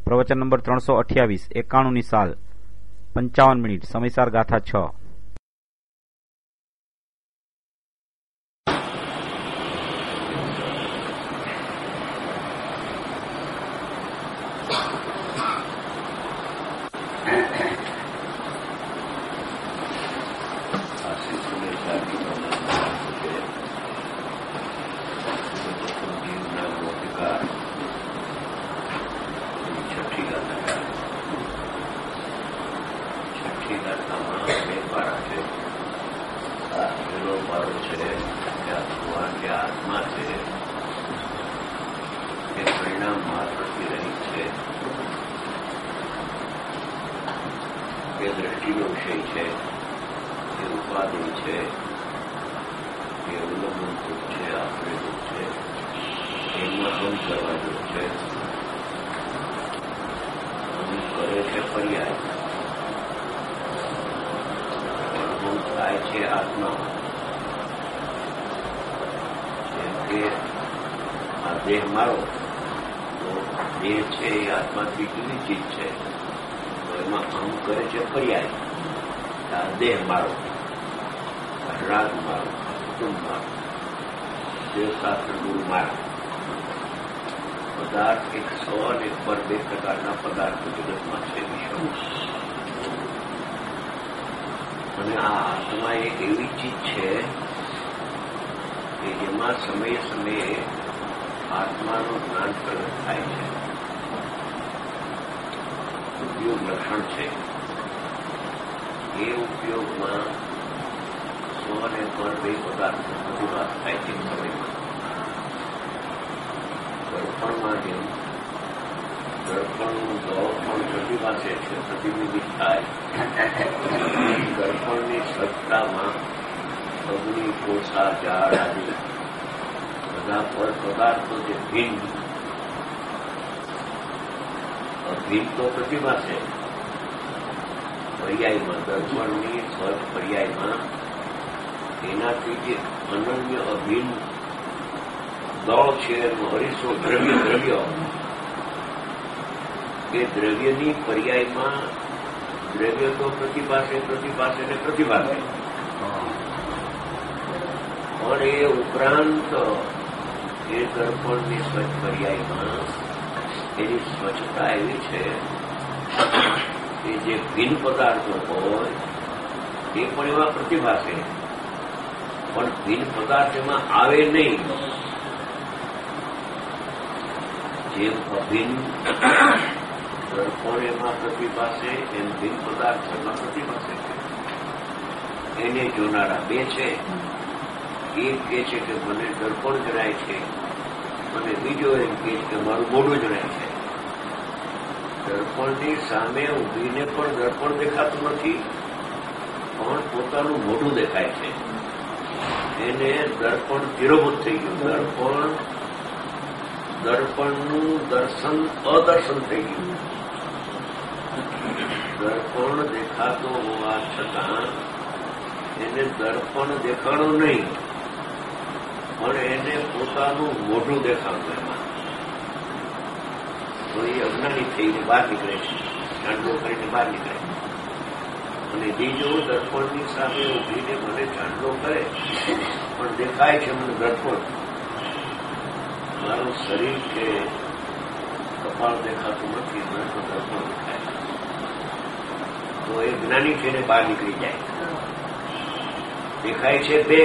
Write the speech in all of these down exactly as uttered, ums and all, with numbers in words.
પ્રવચન નંબર ત્રણસો અઠ્યાવીસ એકાણુંની સાલ પંચાવન મિનિટ સમયસાર ગાથા છ. દ્રષ્ટિનો વિષય છે, એ ઉપાધિ છે, એ અવલંબનરૂપ છે, આશ્રયરૂપ છે, એમાં હમ કરવા જેવું છે. હમ કરે છે પર્યાય, પણ હમ થાય છે આત્મા. જેમ કે આ દેહ મારો, તો દેહ છે એ આત્માથી જુદી ચીજ છે. એમાં કામ કરે છે પર્યાય. આ દેહ મારો, રાગ મારો, કુટુંબ મારો, દેવશાસ્ત્ર ગુરુ મારા. પદાર્થ એક સો અને એક પર બે પ્રકારના પદાર્થો જગતમાં છે વિશ્વમાં. અને આ આત્મા એક એવી ચીજ છે કે જેમાં સમયે સમયે આત્માનું જ્ઞાન પ્રગટ થાય છે. ઉપયોગ લક્ષણ છે. એ ઉપયોગમાં સો અને પર બે પદાર્થ વધુ વાત થાય છે સમયમાં. દર્પણમાં જેમ દર્પણનું દર્પણ પ્રતિભાસે છે, પ્રતિબિંબિત થાય. દર્પણની સ્વચ્છતામાં અગ્નિ, કોષા, ઝાડ આદિ બધા પર પદાર્થો જે ભિન્ન ભીન તો પ્રતિભા છે. પર્યાયમાં દર્પણની સ્વચ્છ પર્યાયમાં એનાથી જે અનન્ય અભિન્ન દળ છે એનું હરીસો દ્રવ્ય દ્રવ્ય એ દ્રવ્યની પર્યાયમાં દ્રવ્ય તો પ્રતિભાસે પ્રતિભાસે ને પ્રતિભાસે પણ એ ઉપરાંત એ દર્પણની સ્વચ્છ પર્યાયમાં એની સ્વચ્છતા એવી છે કે જે ભિન્ન પદાર્થો હોય એ પણ એવા પ્રતિભાસે, પણ ભિન્ન પદાર્થ એમાં આવે નહીં. જેમ અભિન્ન દર્પણ એમાં પ્રતિભાસે એમ ભિન્ન પદાર્થ એમાં પ્રતિભાસે છે. એને જોનારા બે છે. એક કહે છે કે મને દર્પણ જણાય છે, અને બીજો એમ કહે છે કે મારું મોઢું જણાય છે. દર્પણની સામે ઊભીને પણ દર્પણ દેખાતું નથી, પણ પોતાનું મોઢું દેખાય છે. એને દર્પણ ધીરોભૂત થઈ ગયું. દર્પણ દર્પણનું દર્શન અદર્શન થઈ ગયું. દર્પણ દેખાતો હોવા છતાં એને દર્પણ દેખાણું નહીં, પણ એને પોતાનું મોઢું દેખાડું. એમાં તો એ અજ્ઞાની થઈને બહાર નીકળે છે, ચાંદલો કરીને બહાર નીકળે. અને બીજો દર્પણની સામે ઉભીને મને ચાંદલો કરે, પણ દેખાય છે મને દર્પણ. મારું શરીર કે કપાળ દેખાતું નથી, મને તો દર્પણ દેખાય. તો એ જ્ઞાની થઈને બહાર નીકળી જાય. દેખાય છે બે.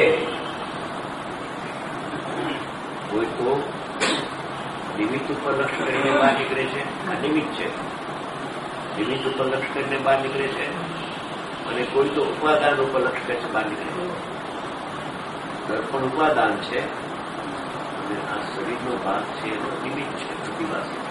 કોઈ તો નિમિત્ત ઉપર લક્ષ કરીને બહાર નીકળે છે, આ નિમિત્ત છે. નિમિત્ત ઉપર લક્ષ કરીને બહાર નીકળે છે, અને કોઈ તો ઉપાદાન ઉપર લક્ષ કરે છે, બહાર નીકળે છે. દર્પણ ઉપાદાન છે અને આ શરીરનો ભાગ છે એનો નિમિત્ત છે, પ્રતિભા છે.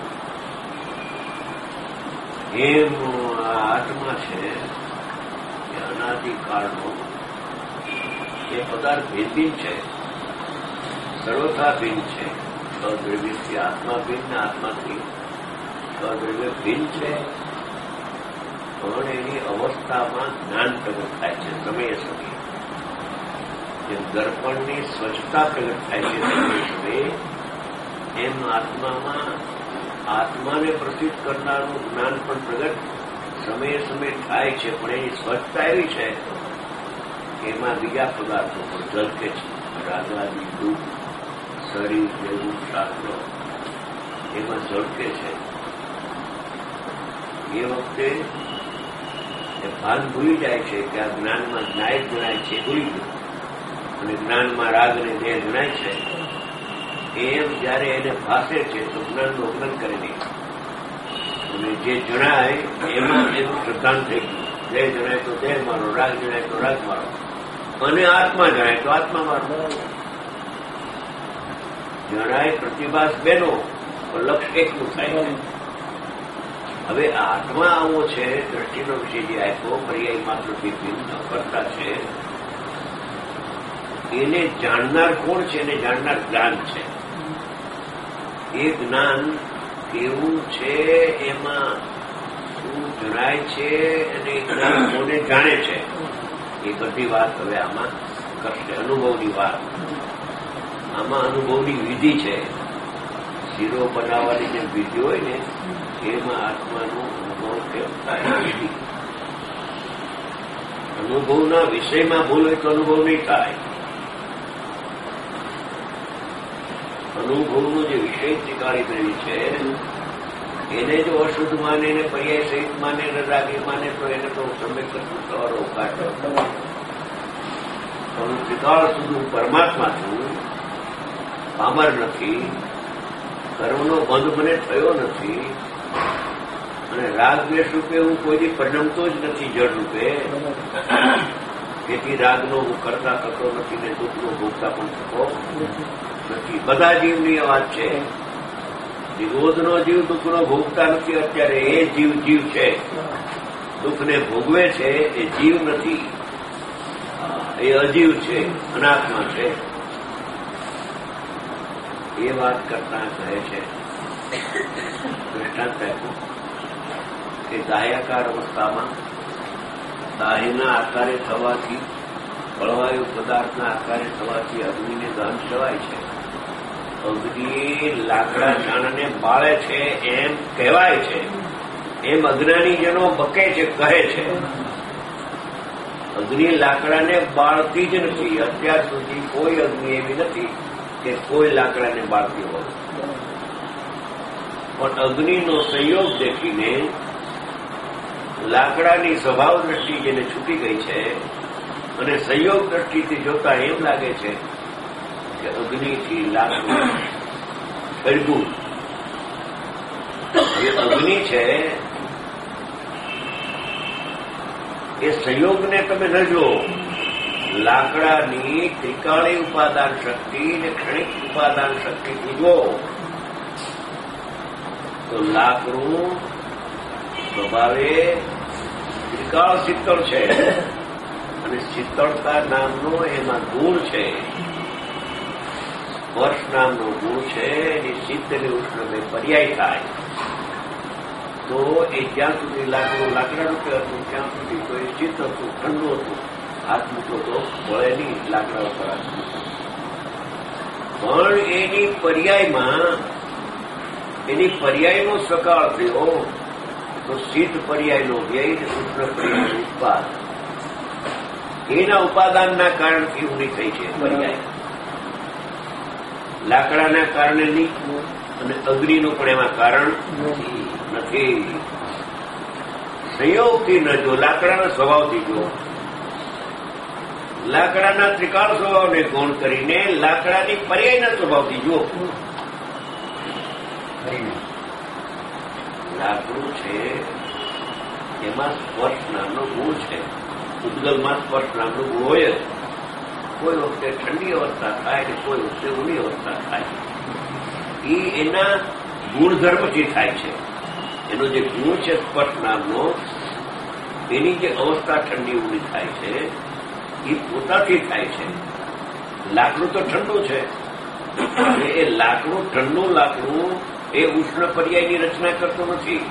એમ આ આત્મા છે એ અનાદિકાળનો એ પદાર્થ ભેદભિન્ન છે, સર્વથા ભિન્ન છે. અદ્રવ્યથી આત્મા ભિન્ન, આત્માથી અદ્રવ્ય ભિન્ન છે. પણ એની અવસ્થામાં જ્ઞાન પ્રગટ થાય છે સમયે સમયે. જેમ દર્પણની સ્વચ્છતા પ્રગટ થાય છે સમયે સમયે, એમ આત્મામાં આત્માને પ્રસિદ્ધ કરનારું જ્ઞાન પણ પ્રગટ સમયે સમયે થાય છે, પણ એની સ્વચ્છતા એવી છે એમાં બીજા પદાર્થો પણ ઝલકે છે. રાગાદી દુઃખ, શરીર, જેવું શાસ્ત્ર એમાં ઝળકે છે. એ વખતે એ ભાન ભૂલી જાય છે કે આ જ્ઞાનમાં નાયક જણાય છે, ભૂલી ગયું. અને જ્ઞાનમાં રાગ અને દેહ જણાય છે એમ જયારે એને ભાષે છે તો જ્ઞાનનું અજ્ઞાન કરે નહીં. અને જે જણાય એમાં એનું શ્રદ્ધાન થઈ ગયું. દેહ જણાય તો દેહ મારો, રાગ જણાય તો રાગ મારો, અને આત્મા જણાય તો આત્મા મારો. જણાય પ્રતિભાસ બેનો પણ લક્ષ્ય એકનું થાય છે. હવે આત્મા આવો છે, દ્રષ્ટિનો વિષય જે આપ્યો પર્યાય માત્રથી ભિન્ન કરતા છે, એને જાણનાર કોણ છે? એને જાણનાર જ્ઞાન છે. એ જ્ઞાન કેવું છે, એમાં શું જણાય છે અને જ્ઞાન કોને જાણે છે, એ બધી વાત હવે આમાં કરશે. અનુભવની વાત, આમાં અનુભવની વિધિ છે. શીરો બનાવવાની જે વિધિ હોય ને એમાં આત્માનો અનુભવ કેમ થાય વિધિ. અનુભવના વિષયમાં ભૂલ હોય તો અનુભવ નહીં થાય. અનુભવનો જે વિષય સ્વીકારી ગયેલી છે એને જો અશુદ્ધ માને ને પર્યાય સહિત માને ને રાગી માને તો એને તો સમ્યક સવારો કાઢો. પણ ત્રિકાળ સુધી પરમાત્મા છું, પામર નથી, કર્મનો બંધ મને થયો નથી, અને રાગ દ્વેષ રૂપે હું કોઈથી પરિણમતો જ નથી જળ રૂપે. તેથી રાગનો હું કરતા થતો નથી ને દુઃખનો ભોગતા પણ થતો નથી. બધા જીવની વાત છે. નિરોધનો જીવ દુઃખનો ભોગતા નથી. અત્યારે એ જીવ જીવ છે, દુઃખને ભોગવે છે એ જીવ નથી, એ અજીવ છે, અનાત્મા છે. એ વાત કરતા કહે છે દૃષ્ટાંત આપ્યું કે દાહ્યાકાર અવસ્થામાં દાહ્યના આકારે થવાથી, બળવાયુ પદાર્થના આકારે થવાથી અગ્નિને દહન થવાય છે. અગ્નિ લાકડા છાણને બાળે છે એમ કહેવાય છે, એમ અજ્ઞાનીજનો બકે છે, કહે છે. અગ્નિ લાકડાને બાળતી જ નથી. અત્યાર સુધી કોઈ અગ્નિ એવી નથી કે કોઈ લાકડાને બાળતી હોય. પણ અગ્નિનો સંયોગ દેખીને લાકડાની સ્વભાવ દ્રષ્ટિ જેને છૂટી ગઈ છે અને સંયોગ દ્રષ્ટિથી જોતા એમ લાગે છે કે અગ્નિથી લાકડું સળગું. એ અગ્નિ છે એ સંયોગને તમે ન જુઓ. લાકડાની ત્રિકાળી ઉપાદાન શક્તિ ને ક્ષણિક ઉપાદાન શક્તિથી જુઓ તો લાકડું સ્વભાવે ત્રિકાળ શીતળ છે, અને શીતળતા નામનો એમાં ગુણ છે, સ્પર્શ નામનો ગુણ છે. એની શીત અને ઉષ્ણ બે પર્યાય થાય તો એ જ્યાં સુધી લાકડું લાકડા રૂપે હતું ત્યાં સુધી તો એ શીત હતું, ઠંડુ હતું. હાથ મૂકો તો બળે નહીં લાકડા ઉપર. પણ એની પર્યાયમાં એની પર્યાયનો સકાળ થયો તો શીત પર્યાયનો વ્યય ને ઉષ્ણ પર્યાયનો ઉત્પાદ. એના ઉપાદાનના કારણથી ઊંડી થઈ છે પર્યાય. લાકડાના કારણે નહીં, અને અગ્નિનું પણ એમાં કારણ નથી. સંયોગથી ન જો, લાકડાના સ્વભાવથી જો. લાકડાના ત્રિકાળ સ્વભાવને ગૌણ કરીને લાકડાની પર્યાયના સ્વભાવથી જુઓ. લાકડું છે એમાં સ્પર્શ નામનો ગુણ છે. ઉદ્ગલમાં સ્પર્શ નામનો ગુણ હોય જ. કોઈ વખતે ઠંડી અવસ્થા થાય ને કોઈ વખતે ઊંડી અવસ્થા થાય. એ એના ગુણધર્મથી થાય છે. એનો જે ગુણ છે સ્પર્શ નામનો, એની જે અવસ્થા ઠંડી ઊંડી થાય છે એ પોતાથી થાય છે. લાકડું તો ઠંડુ છે, એ લાકડું ઠંડુ લાકડું એ ઉષ્ણ પર્યાયની રચના કરતો નથી.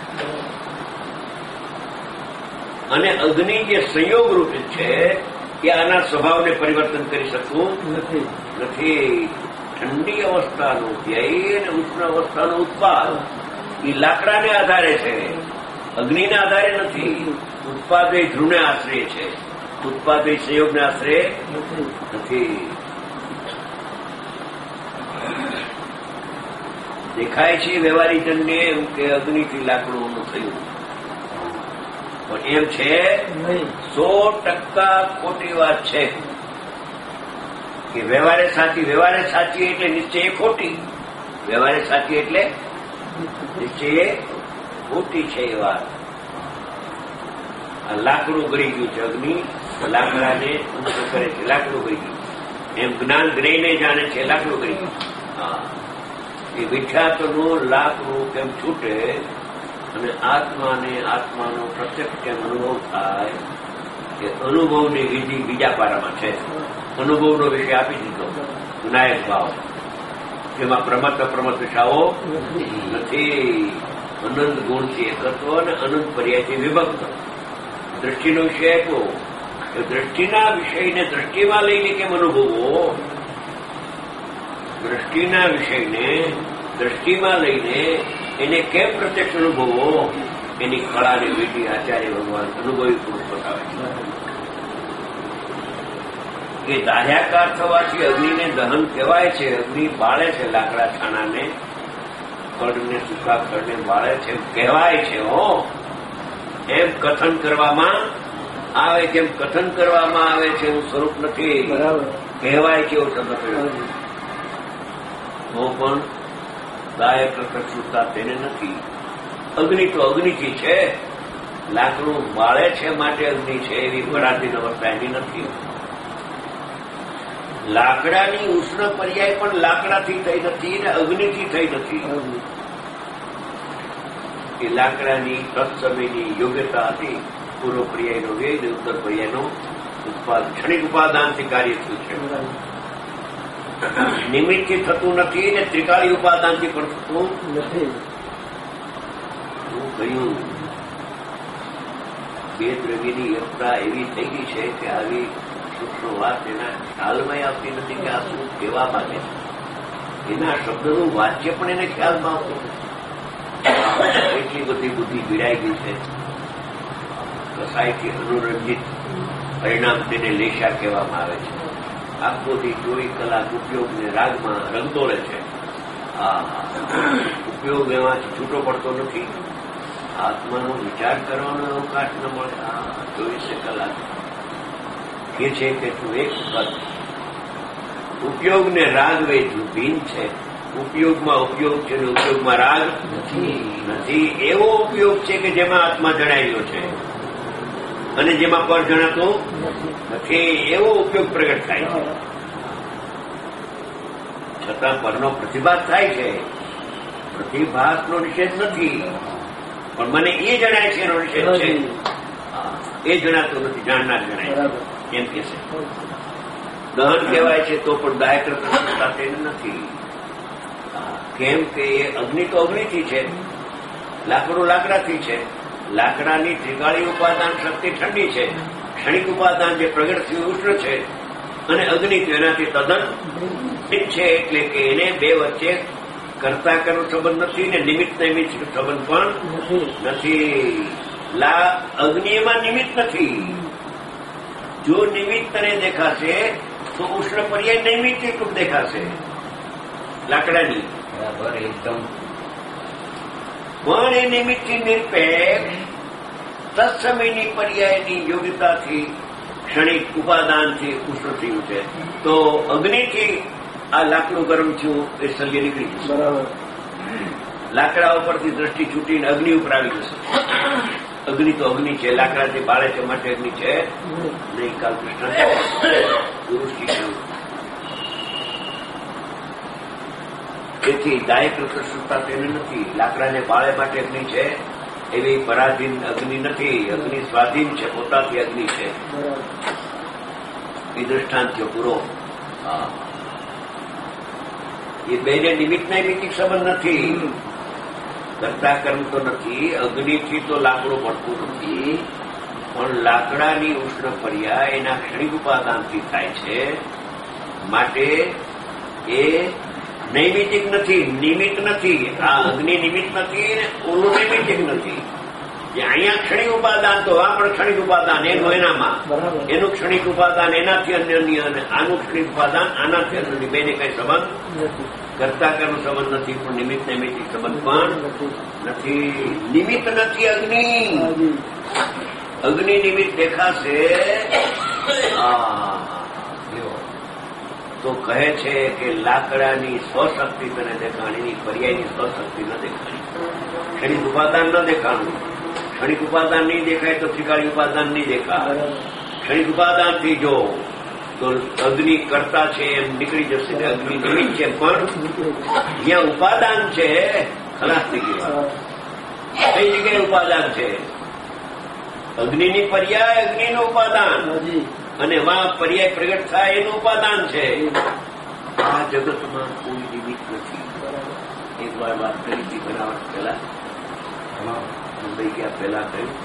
અને અગ્નિ જે સંયોગ રૂપ છે એ આના સ્વભાવને પરિવર્તન કરી શકતું નથી. ઠંડી અવસ્થાનો વ્યય અને ઉષ્ણ અવસ્થાનો ઉત્પાદ એ લાકડાને આધારે છે, અગ્નિના આધારે નથી. ઉત્પાદય ધ્રુવને આશરે છે, ઉત્પાદય સંયોગને આશરે નથી. દેખાય છે વ્યવહારિક જનને એમ કે અગ્નિથી લાકડું થયું, પણ એમ છે સો ટકા ખોટી વાત છે કે વ્યવહારે સાચી. વ્યવહારે સાચી એટલે નિશ્ચય ખોટી, વ્યવહારે સાચી એટલે નિશ્ચય ખોટી છે એ વાત. આ લાકડું ગળી ગયું છે, અગ્નિ લાકડાને ઊંચું કરે છે, લાકડું ગળી ગયું. એમ જ્ઞાન ગ્રહીને જાણે છે, લાકડું ગળી ગયું. હા, એ વિખ્યાતનું લાકડું કેમ છૂટે અને આત્માને આત્માનો પ્રત્યક્ષ કેમ અનુભવ થાય, એ અનુભવની વિધિ બીજા પારામાં છે. અનુભવનો વિષય આપી દીધો, વિનાયક ભાવ, જેમાં પ્રમત અપ્રમત દિશાઓ નથી. અનંત ગુણથી એકત્વ અને અનંત પર્યાયથી વિભક્ત. દ્રષ્ટિનો વિષય આપ્યો, એ દ્રષ્ટિના વિષયને દ્રષ્ટિમાં લઈને કેમ અનુભવો, દ્રષ્ટિના વિષયને દ્રષ્ટિમાં લઈને એને કેમ પ્રત્યક્ષ અનુભવો, એની કળાની વિધિ આચાર્ય ભગવાન અનુભવી પુરુષ બતાવે છે. કે દાહ્યાકાર થવાથી અગ્નિને દહન કહેવાય છે. અગ્નિ બાળે છે લાકડા છાણાને, ખડને, સૂકા ખડને બાળે છે એમ કહેવાય છે. હો, એમ કથન કરવામાં આવે, કેમ કથન કરવામાં આવે છે એવું સ્વરૂપ નથી, કહેવાય છે એવો શબ્દ પ્રયોગ. તો પણ દાય પ્રત્યક્ષતા તેને નથી. અગ્નિ તો અગ્નિથી છે, લાકડું બાળે છે માટે અગ્નિ છે, એવી પરાધીન અવસ્થા એની નથી. લાકડાની ઉષ્ણ પર્યાય પણ લાકડાથી થઈ નથી ને અગ્નિથી થઈ નથી. એ લાકડાની તત્સમયની યોગ્યતા હતી. પૂર્વ પર્યાયનો વેદ, ઉત્તર પર્યાયનો ઉત્પાદ, ક્ષણિક ઉપાદાનથી કાર્ય થયું છે. નિમિત્તથી થતું નથી ને ત્રિકાળી ઉપાદાનથી પણ થતું નથી. હું કહ્યું બે દ્રવ્યની એકતા એવી થઈ ગઈ છે કે આવી સૂક્ષ્મ વાત એના ખ્યાલમાં આવતી નથી કે આ શું કહેવા માંગે છે. એના શબ્દનું વાચ્ય પણ એને ખ્યાલમાં આવતું નથી. એટલી બધી બુદ્ધિ પીડાઈ ગઈ છે. કસાયથી અનુરંજિત પરિણામ તેને લેશા કહેવામાં આવે છે. આખોથી ચોવીસ કલાક ઉપયોગને રાગમાં રંગદોળે છે. આ ઉપયોગ એમાંથી છૂટો પડતો નથી. આત્માનો વિચાર કરવાનો અવકાશ ન મળે. આ ચોવીસે કલાક એ છે કે તું એક વખત ઉપયોગને રાગ વેચવું ભીન છે. ઉપયોગમાં ઉપયોગ છે ને ઉપયોગમાં રાગ નથી. એવો ઉપયોગ છે કે જેમાં આત્મા જણાયેલો છે અને જેમાં પર જણાતો નથી. એવો ઉપયોગ પ્રગટ થાય છે. છતાં પરનો પ્રતિભાસ થાય છે. પ્રતિભાસનો નિષેધ નથી, પણ મને એ જણાય છે એનો નિષેધ છે. એ જણાતો નથી, જાણનાર જણાય એમ કે છે. દહન કહેવાય છે તો પણ દાયક સાથે નથી. કેમ કે એ અગ્નિ તો અગ્નિથી છે, લાકડું લાકડાથી છે. લાકડાની ત્રિકાળી ઉપાદાન શક્તિ ઠંડી છે, ક્ષણિક ઉપાદાન જે પ્રગટ થયું ઉષ્ણ છે, અને અગ્નિ તો એનાથી તદ્દન છે. એટલે કે એને બે વચ્ચે કરતા કરનો સંબંધ નથી ને નિમિત્ત નિમિત્ત સંબંધ પણ નથી. લા અગ્નિ એમાં નિમિત્ત નથી. જો નિમિત્ત તને દેખાશે તો ઉષ્ણ પર્યાય નિમિત્ત એટલું દેખાશે લાકડાની. બરાબર, એકદમ. પણ એ નિમિત્તથી નિરપેક્ષ તત્સમયની પર્યાયની યોગ્યતાથી ક્ષણિક ઉપાદાનથી ઉષ્ણ થયું છે. તો અગ્નિથી આ લાકડું ગરમ થયું એ સલ્ય નીકળી જશે. બરાબર. લાકડા ઉપરથી દ્રષ્ટિ છૂટીને અગ્નિ ઉપર આવી જશે. અગ્નિ તો અગ્નિ છે, લાકડાથી બાળે છે માટે અગ્નિ છે નહીં. કાલ કૃષ્ણ પુરુષથી કહ્યું. તેથી દાયક પ્રકૃષ્ટતા તેને નથી. લાકડાને બાળે માટે અગ્નિ છે એવી પરાધીન અગ્નિ નથી. અગ્નિ સ્વાધીન છે, પોતાથી અગ્નિ છે. એ દ્રષ્ટાંત છે પૂરો. એ બેને નિમિત્ત નૈમિત્તિક સંબંધ નથી. કરતા કર્મ તો નથી. અગ્નિથી તો લાકડું મળતું નથી, પણ લાકડાની ઉષ્ણ પર્યા એના ક્ષણિક ઉપાદાનથી થાય છે. માટે એ નૈમિતિક નથી, નિમિત્ત નથી. આ અગ્નિ નિમિત્ત નથી ને ઓલું નૈમિતિક નથી. જે અહીંયા ક્ષણિક ઉપાદાન તો આ પણ ક્ષણિક ઉપાદાન એનું એનામાં, એનું ક્ષણિક ઉપાદાન એનાથી અન્યની અને આનું ક્ષણિક ઉપાદાન આનાથી અન્યની. બેને કઈ સંબંધ કરતા કરનો સંબંધ નથી, પણ નિમિત્ત નૈમિતિક સંબંધ પણ નથી. નિમિત્ત નથી અગ્નિ. અગ્નિ નિમિત્ત દેખાશે તો કહે છે કે લાકડાની સ્વશક્તિ તને દેખાણીની, પર્યાયની સ્વશક્તિ ન દેખાણી. ક્ષણિક ઉપાદાન ન દેખાણું. ક્ષણિક ઉપાદાન નહીં દેખાય તો ત્રિકાળી ઉપાદાન નહીં દેખાય. ક્ષણિક ઉપાદાનથી જો તો અગ્નિ કરતા છે એમ નીકળી જશે ને અગ્નિ નિમિત્ત છે, પણ જ્યાં ઉપાદાન છે ખલાસ થઈ ગયું. કઈ જગ્યાએ ઉપાદાન છે? અગ્નિની પર્યાય અગ્નિનું ઉપાદાન, અને વા પર્યાય પ્રગટ થાય એનું ઉપાદાન છે. આ જગતમાં કોઈ નિમિત્ત નથી. એક વાર વાત કરી હતી બનાવટ પહેલા, મુંબઈ ગયા પહેલા કહ્યું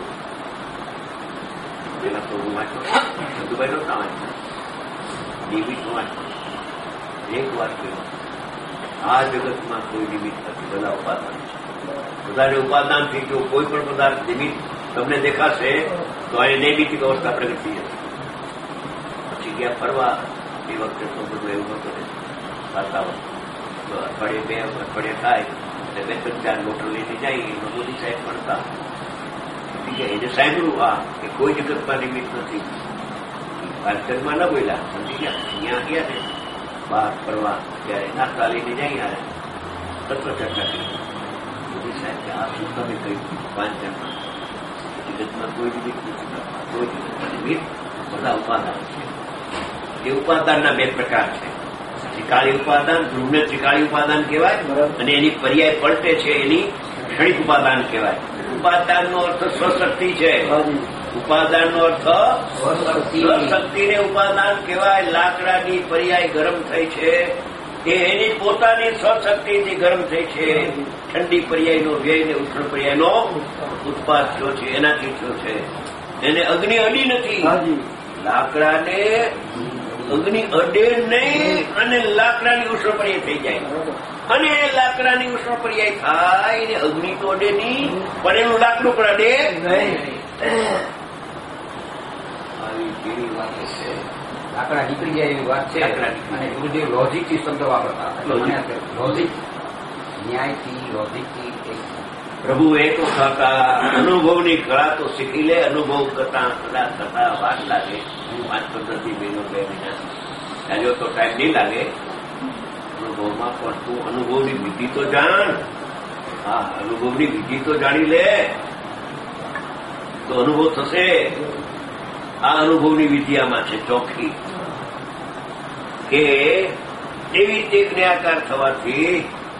પેલા તો હું વાંચો દુબઈ નો ના વાંચો નિમિત્ત વાંચો. એક વાર કહ્યું આ જગતમાં કોઈ નિમિત્ત નથી, બધા ઉપાદાન છે. બધાને ઉપાદાનથી જો કોઈ પણ પદાર્થ નિમિત્ત તમને દેખાશે તો આ નૈમિતિક અવસ્થા પ્રગટ થઈ જશે. પછી ગયા ફરવા, એ વખતે તો બધું એવું હતું ને વાતાવરણ, અઠવાડિયે બે અઠવાડિયે થાય એટલે બે ત્રણ ચાર મોટર લઈને જાય. એમાં મોદી સાહેબ ભણતા એને સાંભળ્યું આ કે કોઈ જગતમાં નિમિત્ત નથી. પાર્કરમાં ન બોલ્યા, સમજી ગયા. અહીંયા ગયા ને બહાર ફરવા ત્યારે નાસ્તા લઈને જાય યાર તત્વ ચર્ચા કરી. મોદી સાહેબ કે આ શું તમે કહ્યું પાંચ જણમાં જગતમાં કોઈ નિમિત્ત નથી, કોઈ જગતમાં નિમિત્ત બધા ઉપાદાન છે. એ ઉપાદાનના બે પ્રકાર છે. ત્રિકાળી ઉપાદાન, ધ્રુવને ત્રિકાળી ઉપાદાન કહેવાય, અને એની પર્યાય પલટે છે એની ક્ષણિક ઉપાદાન કહેવાય. ઉપાદાનનો અર્થ સ્વશક્તિ છે. ઉપાદાનનો અર્થ સ્વશક્તિને ઉપાદાન કહેવાય. લાકડાની પર્યાય ગરમ થઈ છે એ એની પોતાની સ્વશક્તિથી ગરમ થઈ છે. ઠંડી પર્યાયનો વ્યય ને ઉષ્ણ પર્યાયનો ઉત્પાદ થયો છે, એનાથી થયો છે. એને અગ્નિ અડી નથી. લાકડાને અગ્નિ અડે નહીં અને લાકડાની ઉષ્ણ પર્યાય થઈ જાય, અને લાકડાની ઉષ્ણ પર્યાય થાય ને અગ્નિ તો અડે નહીં, પણ એનું લાકડું પણ અડે નહીં. આવી કેવી વાતો છે. લાકડા નીકળી જાય એવી વાત છે. અને ગુરુદેવ લોજિકથી શબ્દ વાપરતા, લોજિક ન્યાયથી, લોજિકથી. પ્રભુ એક વખત અનુભવની કળા તો શીખી લે. અનુભવ કરતા કદાચ થતા વાર લાગે, પાંચ પંદરથી મહિનો બે મહિના ચાલ્યો તો ટાઈમ નહીં લાગે. અનુભવમાં પણ તું અનુભવની વિધિ તો જાણ. હા, અનુભવની વિધિ તો જાણી લે તો અનુભવ થશે. આ અનુભવની વિધિ આમાં છે ચોખ્ખી કે એવી તે ક્રિયાકાર થવાથી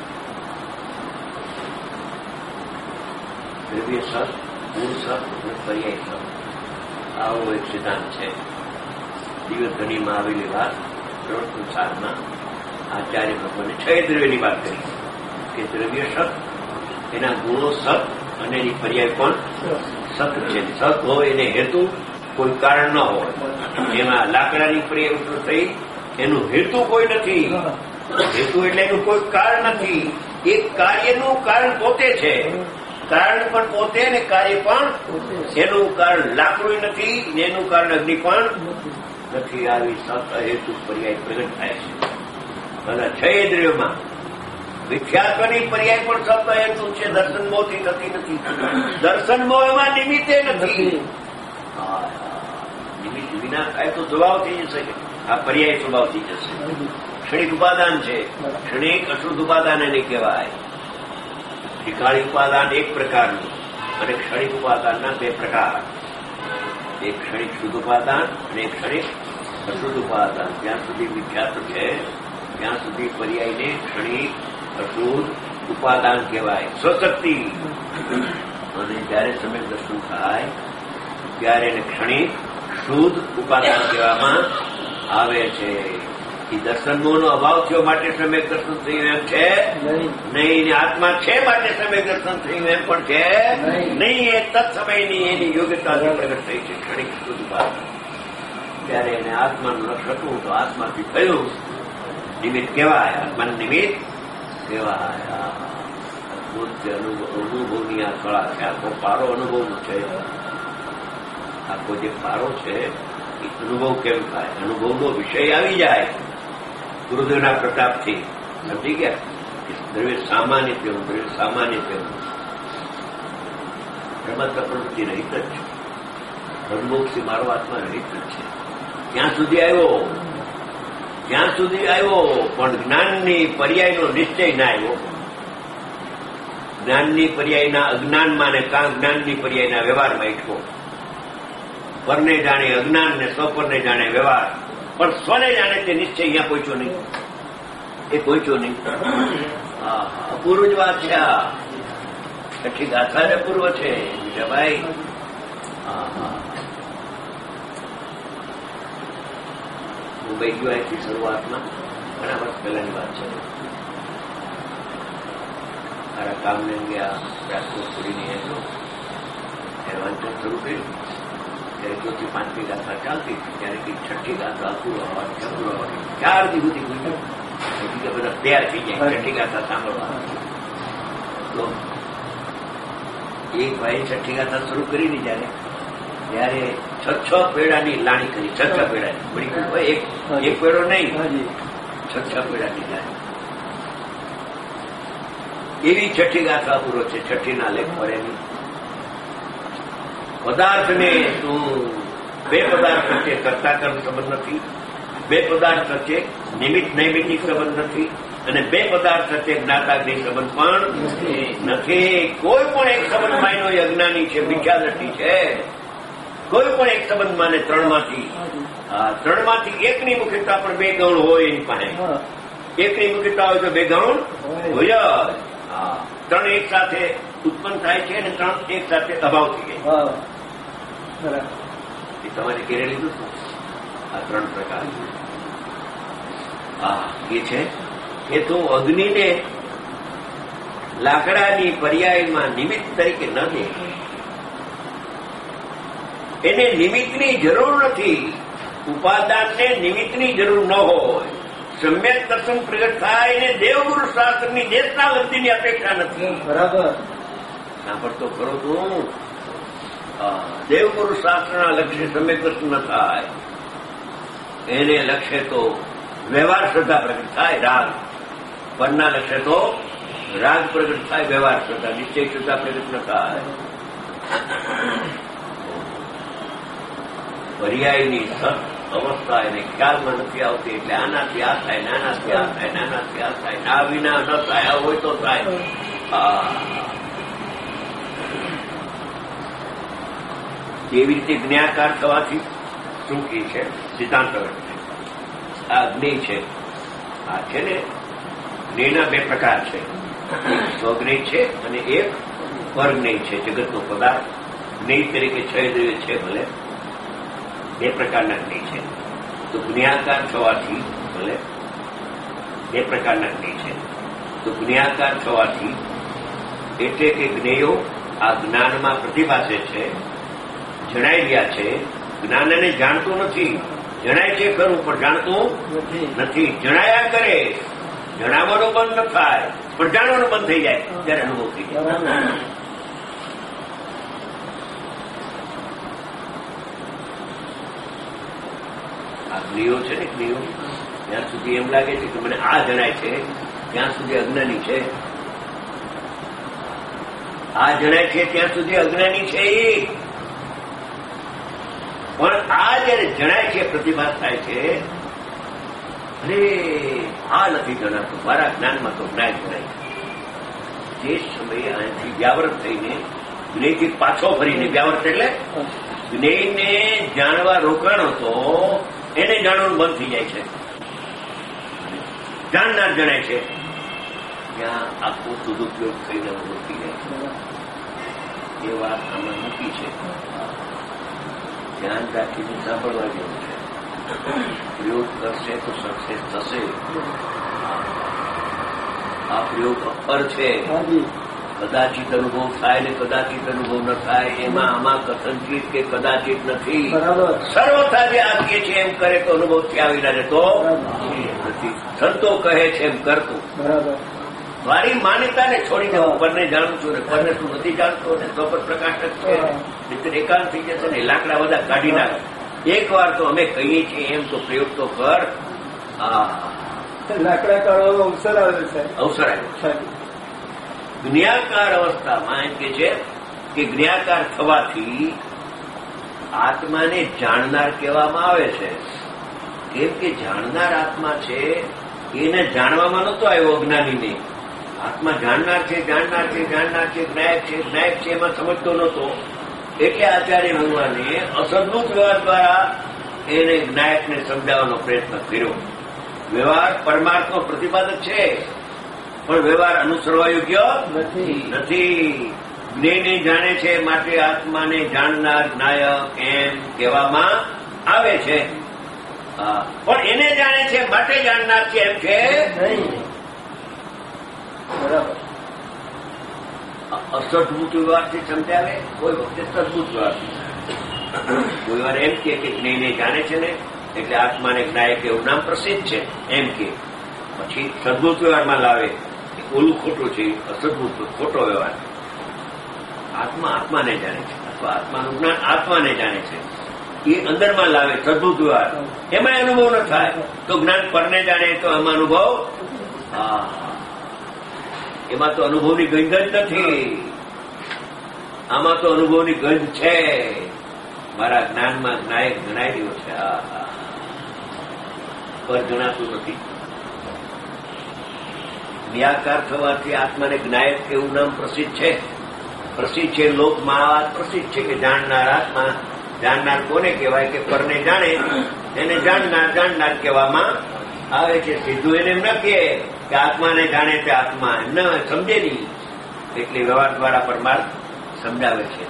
દ્રવ્ય સત, મૂળ સત અને પર્યાય સત, આવો એક સિદ્ધાંત છે. દિવસ ઘણીમાં આવેલી વાત ત્રણ સાતમાં આચાર્ય ભગવાને છ દ્રવ્યની વાત કરી કે દ્રવ્ય સત, એના ગુણો સત અને એની પર્યાય પણ સત છે. સત હોય એને હેતુ કોઈ કારણ ન હોય. જેમાં લાકડાની પર્યાય ઉત્પન્ન થઈ એનું હેતુ કોઈ નથી. હેતુ એટલે એનું કોઈ કારણ નથી. એક કાર્યનું કારણ પોતે છે. કારણ પણ પોતે ને કાર્ય પણ. એનું કારણ લાકડું નથી, એનું કારણ અગ્નિ પણ નથી. આવી સત હેતુ પર્યાય પ્રગટ થાય છે. અને છ દ્રવ્યમાં વિખ્યાત્વની પર્યાય પણ સત હેતુ છે. દર્શન મોહથી થતી નથી. દર્શન મોહ એમાં નિમિત્તે નથી. નિમિત્ત વિના થાય તો સ્વભાવ થઈ જશે. આ પર્યાય સ્વભાવ થઈ જશે. ક્ષણિક ઉપાદાન છે. ક્ષણિક અશુદ્ધ ઉપાદાન એને કહેવાય. ત્રિકાળી ઉપાદાન એક પ્રકારનું અને ક્ષણિક ઉપાદાનના બે પ્રકાર. એક ક્ષણિક શુદ્ધ ઉપાદાન અને એક ક્ષણિક અશુદ્ધ ઉપાદાન. જ્યાં સુધી વિખ્યાત છે ત્યાં સુધી પર્યાયને ક્ષણિક અશુદ્ધ ઉપાદાન કહેવાય. સ્વશક્તિ. અને જયારે સમ્યક દર્શન થાય ત્યારે એને ક્ષણિક શુદ્ધ ઉપાદાન કહેવામાં આવે છે. એ દર્શન મોહનો અભાવ થયો માટે સમ્યક દર્શન થયું એમ છે નહીં. આત્મા છે માટે સમ્યક દર્શન થયું એમ પણ છે નહીં. એ તત્સમયની એની યોગ્યતાથી પ્રગટ થઈ છે ક્ષણિક શુદ્ધ ઉપાદાન. ત્યારે એને આત્માનું લક્ષ હતું તો આત્માથી થયું નિમિત્ત કહેવાય. આત્માનું નિમિત્ત કેવા અદભુત અનુભવની આ કળા છે. આખો પારો અનુભવનો છે. આખો જે પારો છે એ અનુભવ કેમ થાય? અનુભવનો વિષય આવી જાય ગુરુદેવના પ્રતાપથી. સમજી ગયા? દ્રવ્ય સામાન્ય તેવું, દ્રવ્ય સામાન્ય તેવું. રમત પ્રવૃત્તિ રહિત જ છે. રણમોક્ષથી મારો આત્મા રહિત જ છે. ત્યાં સુધી આવ્યો ત્યાં સુધી આવ્યો પણ જ્ઞાનની પર્યાયનો નિશ્ચય ના આવ્યો. જ્ઞાનની પર્યાયના અજ્ઞાનમાં ને કાં જ્ઞાનની પર્યાયના વ્યવહારમાં ઇટકો. પરને જાણે અજ્ઞાન ને સ્વપરને જાણે વ્યવહાર, પણ સ્વને જાણે તે નિશ્ચય અહીંયા પહોંચ્યો નહીં. એ પહોંચ્યો નહીં. અપૂર્વ જ વાત છે. આ છઠ્ઠી ગાથા જ અપૂર્વ છે વિજયભાઈ. મુંબઈ ગયો અહીંથી શરૂઆતમાં ઘણા વર્ષ પહેલાની વાત છે. મારા કામને ગયા રાજકોટ છોડીને આવ્યો. ત્યારે વાંચન શરૂ કર્યું. ત્યારે ચોથી પાંચમી ગાથા ચાલતી હતી. ત્યારે કઈ છઠ્ઠી ગાથા અપૂર્વ હોવાની અપૂર્વ હોવાની ચાર દિવસ પૂછ્યું. બીજા બધા તૈયાર થઈ જાય છઠ્ઠી ગાથા સાંભળવા. તો એક ભાઈ છઠ્ઠી ગાથા શરૂ કરીને જયારે ત્યારે છ છ પેડાની લાણી કરી. છ છ પેડાની બળી એક એક પેડો નહીં, છ છ પેડાની લાણી. એવી છઠ્ઠી ગાથા પૂરો છે. છઠ્ઠીના લેખ પર એની પદાર્થને તું બે પદાર્થ વચ્ચે કરતા કર્મ સંબંધ નથી, બે પદાર્થ વચ્ચે નિમિત્ત નૈમિત્તિક સંબંધ નથી, અને બે પદાર્થ વચ્ચે જ્ઞાતાગ્નિ સંબંધ પણ નથી. કોઈ પણ એક સંબંધમાં એનો અજ્ઞાની છે, મિથ્યા દ્રષ્ટિ છે. કોઈ પણ એક સંબંધમાં ને ત્રણમાંથી ત્રણમાંથી એકની મુખ્યતા પણ બે ગૌણ હોય એની પાસે. એકની મુખ્યતા હોય તો બે ગૌણ હોય જ. ત્રણ એક સાથે ઉત્પન્ન થાય છે અને ત્રણ એક સાથે અભાવ થઈ જાય. એ તમારે ઘેરે લીધું છું આ ત્રણ પ્રકાર. હા એ છે એ તો અગ્નિને લાકડાની પર્યાયમાં નિમિત્ત તરીકે ન દે. એને નિમિત્તની જરૂર નથી. ઉપાદાનને નિમિત્તની જરૂર ન હોય. સમ્યક દર્શન પ્રગટ થાય એને દેવગુરુ શાસ્ત્રની દેશના લબ્ધિની અપેક્ષા નથી. બરાબર સાંભળતો ખરો તું. દેવગુરુ શાસ્ત્રના લક્ષ્ય સમ્યક દર્શન ન થાય. એને લક્ષ્ય તો વ્યવહાર શ્રદ્ધા પ્રગટ થાય. રાગ પરના લક્ષ્ય તો રાગ પ્રગટ થાય. વ્યવહાર શ્રદ્ધા નિશ્ચય શ્રદ્ધા પ્રગટ ન થાય. પર્યાયની સત અવસ્થા એને ખ્યાલમાં નથી આવતી. એટલે આનાથી આ થાય, નાનાથી આ થાય, નાનાથી આ થાય, ના વિના ન થાય. આ હોય તો થાય. એવી રીતે જ્ઞાકાર થવાથી શું કી છે? સિદ્ધાંત છે આ અગ્નિ છે. આ છે ને જ્ઞેયના બે પ્રકાર છે. એક સ્વજ્ઞેય છે અને એક પરજ્ઞેય છે. જગતનો પદાર્થ જ્ઞેય તરીકે છ દ્રવ્ય છે. ભલે બે પ્રકારના જ્ઞેય છે. તો જ્ઞાકાર થવાથી ભલે બે પ્રકારના જ્ઞેય છે. તો જ્ઞાકાર થવાથી એટલે કે જ્ઞેયો આ જ્ઞાનમાં પ્રતિભાસે છે, જણાઈ ગયા છે. જ્ઞાનને જાણતું નથી. જણાય છે ખરું પણ જાણતું નથી. જણાયા કરે. જણાવવાનું બંધ ન થાય પણ જાણવાનું બંધ થઈ જાય ત્યારે અનુભવ થઈ જાય. આ જ્ઞેયો છે ને જ્ઞેયો જ્યાં સુધી એમ લાગે છે કે મને આ જણાય છે ત્યાં સુધી અજ્ઞાની છે. આ જણાય છે ત્યાં સુધી અજ્ઞાની છે. પણ આ જયારે જણાય છે, પ્રતિભાસ થાય છે, અરે આ નથી જણાતું, મારા જ્ઞાનમાં તો જ્ઞાન જણાય. જે સમયે અહીંથી વ્યાવૃત થઈને જ્ઞેયથી પાછો ફરીને, વ્યાવૃત એટલે જ્ઞેયને જાણવા રોકાણો તો એને જાણવાનું બંધ થઈ જાય છે. જાણનાર જણાય છે ત્યાં આખો સદુપયોગ થઈને રોકી જાય છે. એ વાત આમાં મૂકી છે. ધ્યાન રાખીને સાંભળવા જેવું છે. પ્રયોગ કરશે તો સક્સેસ થશે. આ પ્રયોગ અપર છે. કદાચિત અનુભવ થાય ને કદાચિત અનુભવ ન થાય એમાં આમાં કથનચિત કે કદાચિત નથી. સર્વથા જે આપીએ છીએ એમ કરે તો અનુભવ થયા વિના રહેતો નથી. સંતો કહે છે એમ કરતું મારી માન્યતાને છોડીને હું પરને જાણું છું ને પરને તું નથી જાણતો ને તો પણ પ્રકાશક છે નીચે એકાંત થઈ જશે ને લાકડા બધા કાઢી નાખ. એક વાર તો અમે કહીએ છીએ એમ તો પ્રયોગ તો કર. લાકડા કાઢવાનો અવસર આવે છે. અવસર આવ્યો. જ્ઞાકાર અવસ્થામાં એમ કે છે કે જ્ઞાકાર થવાથી આત્માને જાણનાર કહેવામાં આવે છે. કેમ કે જાણનાર આત્મા છે એને જાણવામાં નતો આવ્યો અજ્ઞાનીને. આત્મા જાણનાર છે જાણનાર છે જાણનાર છે જ્ઞાયક છે જ્ઞાયક છે એમાં સમજતો નહોતો. એટલે આચાર્ય ભગવાને અસદભૂત વ્યવહાર દ્વારા એને જ્ઞાયકને સમજાવવાનો પ્રયત્ન કર્યો. વ્યવહાર પરમાર્થનો પ્રતિપાદક છે પણ વ્યવહાર અનુસરવા યોગ્ય નથી. જ્ઞેયને જાણે છે માટે આત્માને જાણનાર જ્ઞાયક એમ કહેવામાં આવે છે. પણ એને જાણે છે માટે જાણનાર છે એમ છે બરાબર. અસદભૂત વ્યવહારથી સમજાવે, કોઈ વખતે સદભૂત વ્યવહારથી. કોઈ વાર એમ કે જ્ઞેયને જાણે છે ને એટલે આત્માને જ્ઞાયક એવું નામ પ્રસિદ્ધ છે એમ કે પછી સદભૂત વ્યવહારમાં લાવે ઓલું ખોટું છે, અસદભૂત ખોટો વ્યવહાર. આત્મા આત્માને જાણે છે અથવા આત્માનું જ્ઞાન આત્માને જાણે છે એ અંદરમાં લાવે સદભૂત વ્યવહાર. એમાં અનુભવ ન થાય તો જ્ઞાન પરને જાણે તો એમાં અનુભવ. હા, એમાં તો અનુભવની ગંધ જ નથી. આમાં તો અનુભવની ગંધ છે. મારા જ્ઞાનમાં જ્ઞાયક ગણાઈ રહ્યો છે. આ પર ગણાતું નથી. નિરાકાર થવાથી આત્માને જ્ઞાયક એવું નામ પ્રસિદ્ધ છે. પ્રસિદ્ધ છે લોકમાં આ વાત પ્રસિદ્ધ છે કે જાણનાર આત્મા. જાણનાર કોને કહેવાય કે પરને જાણે એને જાણનાર જાણનાર કહેવામાં આવે છે. સીધું એને એમ ન કહે કે આત્માને જાણે તે આત્મા એમ ન સમજે નહીં. એટલે વ્યવહાર દ્વારા પરમાર્થ સમજાવે છે.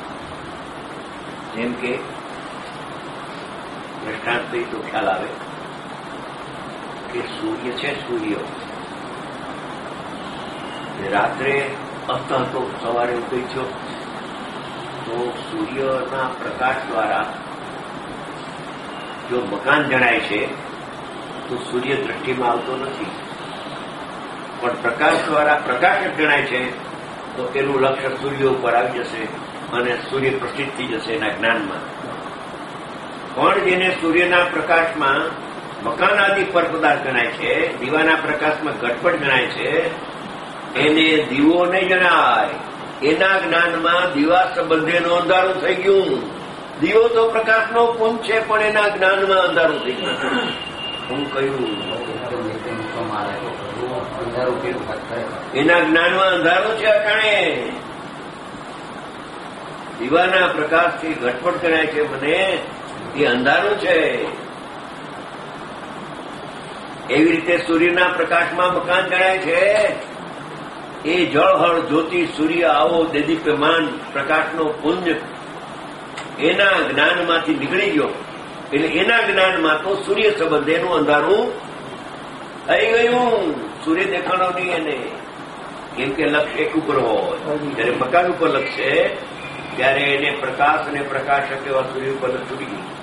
જેમ કે દ્રષ્ટાંત તો ખ્યાલ આવે કે સૂર્ય છે. સૂર્ય રાત્રે અસ્ત હતો, સવારે ઉગી છો તો સૂર્યના પ્રકાશ દ્વારા જો મકાન જણાય છે તો સૂર્ય દ્રષ્ટિમાં આવતો નથી. પણ પ્રકાશ દ્વારા પ્રકાશક જણાય છે તો એનું લક્ષ્ય સૂર્ય ઉપર આવી જશે અને સૂર્ય પ્રસિદ્ધ થઈ જશે એના જ્ઞાનમાં. પણ જેને સૂર્યના પ્રકાશમાં મકાન આદિ પર પદાર્થ જણાય છે, દીવાના પ્રકાશમાં ઘટપટ જણાય છે, એને દીવો નહીં જણાય. એના જ્ઞાનમાં દીવા સંબંધેનું અંધારું થઈ ગયું. દીવો તો પ્રકાશનો પુંજ છે પણ એના જ્ઞાનમાં અંધારું થઈ ગયું. હું કહ્યું એના જ્ઞાનમાં અંધારું છે. અટાણે દીવાના પ્રકાશથી ઘટપટ કરાય છે મને એ અંધારું છે. એવી રીતે સૂર્યના પ્રકાશમાં મકાન જણાય છે. એ જળહળ જ્યોતિ સૂર્ય આવો દેદીપ્યમાન પ્રકાશનો પુંજ એના જ્ઞાનમાંથી નીકળી ગયો. એટલે એના જ્ઞાનમાં તો સૂર્ય સંબંધેનું અંધારું થઈ ગયું. સૂર્ય દેખાણો નહીં એને. કેમ કે લક્ષ્ય એક ઉપર હોય. જયારે મકાન ઉપર લક્ષે ત્યારે એને પ્રકાશ અને પ્રકાશક એવા સૂર્ય ઉપર લક્ષ છૂટી ગયું.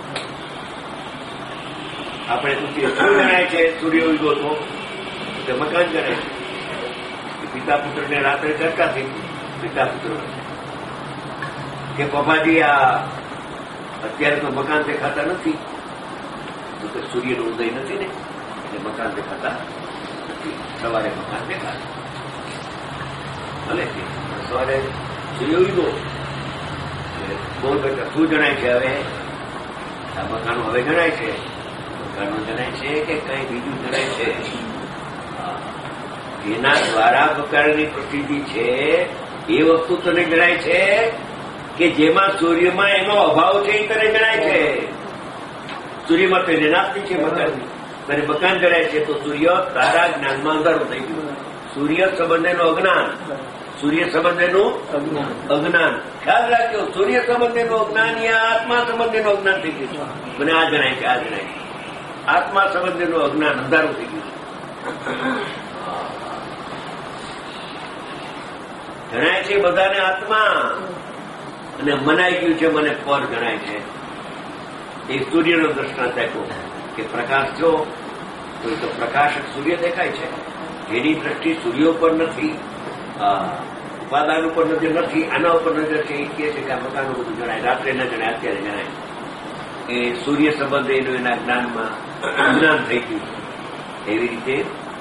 આપણે પૂછીએ શું જણાય છે? સૂર્ય ઉગ્યો તો મકાન જણાય છે. પિતા પુત્રને રાત્રે ચર્ચા થઈ. પિતા પુત્ર કે પપ્પાજી આ અત્યારે તો મકાન દેખાતા નથી. તો કે સૂર્યનો ઉદય નથી ને એટલે મકાન દેખાતા નથી. સવારે મકાન દેખાય ભલે છે. સવારે સૂર્ય ઉગ્યો બહુ બેટા શું જણાય છે? હવે આ મકાનો હવે જણાય છે. મકાનો જણાય છે કે કઈ બીજું જણાય છે? એના દ્વારા પ્રકારની પ્રસિદ્ધિ છે એ વસ્તુ તને જણાય છે કે જેમાં સૂર્યમાં એનો અભાવ છે એ તને જણાય છે. સૂર્યમાં તો એને નાસ્તી છે મકાનની. તને મકાન જણાય છે તો સૂર્ય તારા જ્ઞાનમાં અંધારું થઈ ગયું. સૂર્ય સંબંધેનું અજ્ઞાન, સૂર્ય સંબંધેનું અજ્ઞાન. ખ્યાલ રાખ્યો, સૂર્ય સંબંધેનું અજ્ઞાન યા આત્મા સંબંધેનું અજ્ઞાન થઈ ગયું. મને આ જણાય છે, આ જણાય છે. આત્મા સંબંધેનું અજ્ઞાન અંધારું થઈ ગયું. જણાય છે બધાને આત્મા અને મનાઈ ગયું છે મને પર જણાય છે. એ સૂર્યનો દ્રષ્ટાંત આપ્યો કે પ્રકાશ જો તો એ તો પ્રકાશક સૂર્ય દેખાય છે. જેની દ્રષ્ટિ સૂર્ય ઉપર નથી, ઉપાદાન ઉપર નજર નથી, આના ઉપર નજર છે. એ કહે છે કે આ મકાનો બધું જણાય, રાત્રે ન જણાય, અત્યારે જણાય. એ સૂર્ય સંબંધ એનું એના જ્ઞાનમાં જ્ઞાન થઈ ગયું. એવી રીતે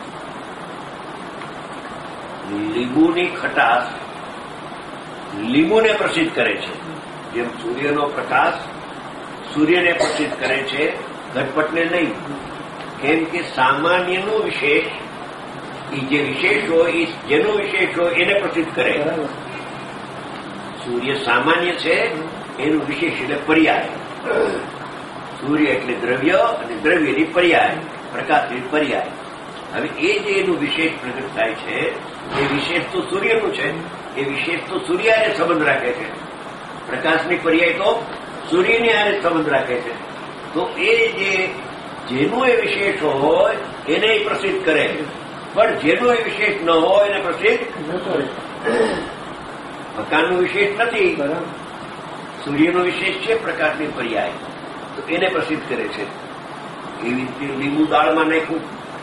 લીંબુની ખટાશ લીંબુને પ્રસિદ્ધ કરે છે, જેમ સૂર્યનો પ્રકાશ સૂર્યને પ્રસિદ્ધ કરે છે, ઘટપટને નહીં. કેમ કે સામાન્યનું વિશેષ, એ જે વિશેષ હોય એ જેનું વિશેષ હોય એને પ્રસિદ્ધ કરે. સૂર્ય સામાન્ય છે, એનું વિશેષ એટલે પર્યાય. સૂર્ય એટલે દ્રવ્ય અને દ્રવ્યની પર્યાય, પ્રકાશની પર્યાય. હવે એ જે એનું વિશેષ પ્રગટ થાય છે એ વિશેષ તો સૂર્યનું છે, એ વિશેષ તો સૂર્યને સંબંધ રાખે છે. પ્રકાશની પર્યાય તો સૂર્યની આને સંબંધ રાખે છે. તો એ જે જેનું એ વિશેષ હોય એને પ્રસિદ્ધ કરે, પણ જેનું એ વિશેષ ન હોય એને પ્રસિદ્ધ મકાનનું વિશેષ નથી, સૂર્યનો વિશેષ છે, પ્રકાશની પર્યાય, તો એને પ્રસિદ્ધ કરે છે. એવી રીતે લીંબુ દાળમાં નાખ્યું,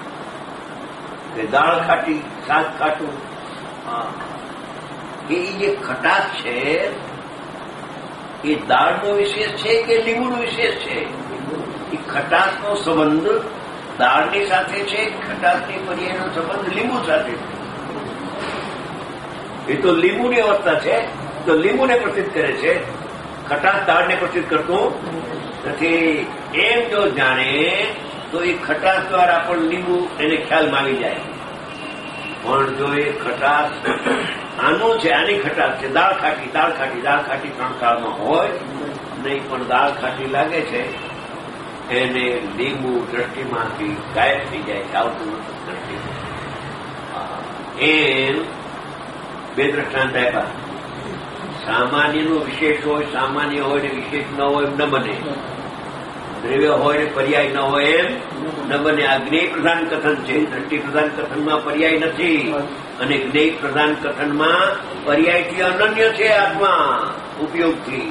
દાળ ખાટી, શાક ખાટું. એ જે ખટાશ છે એ દાળનો વિશેષ છે કે લીંબુનો વિશેષ છે? એ ખટાશનો સંબંધ દાળની સાથે છે, ખટાશની પર્યાયનો સંબંધ લીંબુ સાથે છે. એ તો લીંબુની અવસ્થા છે, તો લીંબુને પ્રસિદ્ધ કરે છે, ખટાશ દાળને પ્રસિદ્ધ કરતું નથી. એમ જો જાણે તો એ ખટાશ દ્વારા પણ લીંબુ એને ખ્યાલમાં આવી જાય. પણ જો એ ખટાશ આનું છે, આની ખટાશ છે, દાળ ખાટી દાળ ખાટી દાળ ખાટી ત્રણ કાળમાં હોય નહીં, પણ દાળ ખાટી લાગે છે, એને લીંબુ દ્રષ્ટિમાંથી ગાયબ થઈ જાય છે, આવતું નથી દ્રષ્ટિ. એમ બે દ્રષ્ટાંત આપ્યા. સામાન્યનું વિશેષ હોય, સામાન્ય હોય ને વિશેષ ન હોય એમ ન બને. દ્રવ્ય હોય ને પર્યાય ન હોય એમ ન બને. આ જ્ઞેય પ્રધાન કથન છે, દ્રષ્ટિ પ્રધાન કથનમાં પર્યાય નથી, અને જ્ઞેય પ્રધાન કથનમાં પર્યાયથી અનન્ય છે આત્મા ઉપયોગથી.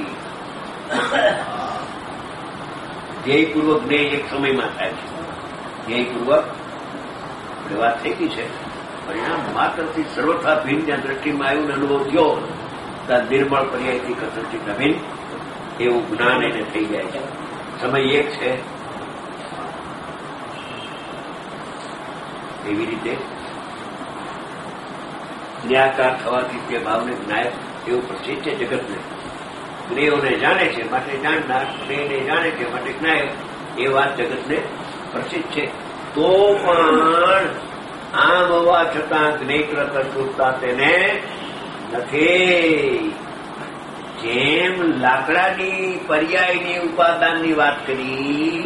ધ્યેયપૂર્વક જ્ઞેય એક સમયમાં થાય છે. ધ્યેયપૂર્વક આપણે વાત થઈ ગઈ છે. પરિણામ માત્રથી સર્વથા ભિન્ન જ્યાં દ્રષ્ટિમાં આવ્યું ને અનુભવ થયો ત્યાં નિર્મળ પર્યાયથી કથનથી ભિન્ન એવું જ્ઞાન એને થઈ જાય છે. સમય એક છે. એવી રીતે જ્ઞાકાર થવાથી તે ભાવને જ્ઞાયક એવું પ્રસિદ્ધ છે જગતને. જ્ઞેયોને જાણે છે માટે જાણનાર, જ્ઞેયને જાણે છે માટે જ્ઞાયક, એ વાત જગતને પ્રસિદ્ધ છે. તો પણ આમ હોવા છતાં જ્ઞેયકૃત અશુદ્ધતા તેને નથી. જેમ લાકડાની પર્યાયની ઉપાદાનની વાત કરી,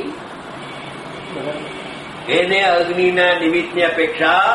એને અગ્નિના નિમિત્તની અપેક્ષા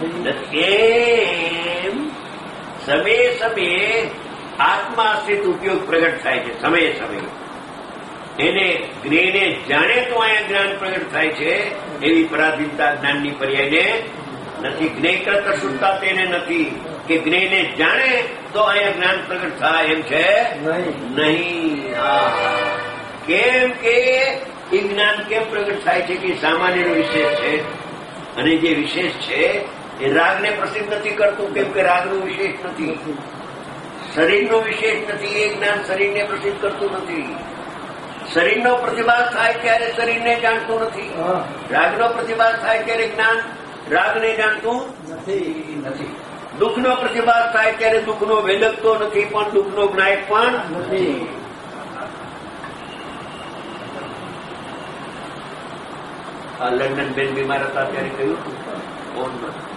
એમ સમયે સમયે આત્માશ્રિત ઉપયોગ પ્રગટ થાય છે. સમયે સમયે એને જ્ઞેયને જાણે તો અહીંયા જ્ઞાન પ્રગટ થાય છે, એવી પરાધીનતા જ્ઞાનની પર્યાયને નથી. જ્ઞેયકૃત શુદ્ધતા તેને નથી કે જ્ઞેયને જાણે તો અહીંયા જ્ઞાન પ્રગટ થાય એમ છે નહીં. કેમ કે એ જ્ઞાન કેમ પ્રગટ થાય છે કે સામાન્યનો વિશેષ છે, અને જે વિશેષ છે એ રાગને પ્રસિદ્ધ નથી કરતું, કેમ કે રાગનો વિશેષ નથી, શરીરનો વિશેષ નથી. એ જ્ઞાન શરીરને પ્રસિદ્ધ કરતું નથી. શરીરનો પ્રતિભાસ થાય ત્યારે શરીરને જાણતું નથી. રાગનો પ્રતિભાસ થાય ત્યારે જ્ઞાન રાગને જાણતું નથી નથી દુઃખનો પ્રતિભાસ થાય ત્યારે દુઃખનો વેદકતો નથી, પણ દુઃખનો જ્ઞાયક પણ નથી. આ લંડન બેન બીમાર હતા ત્યારે કહ્યું કોણ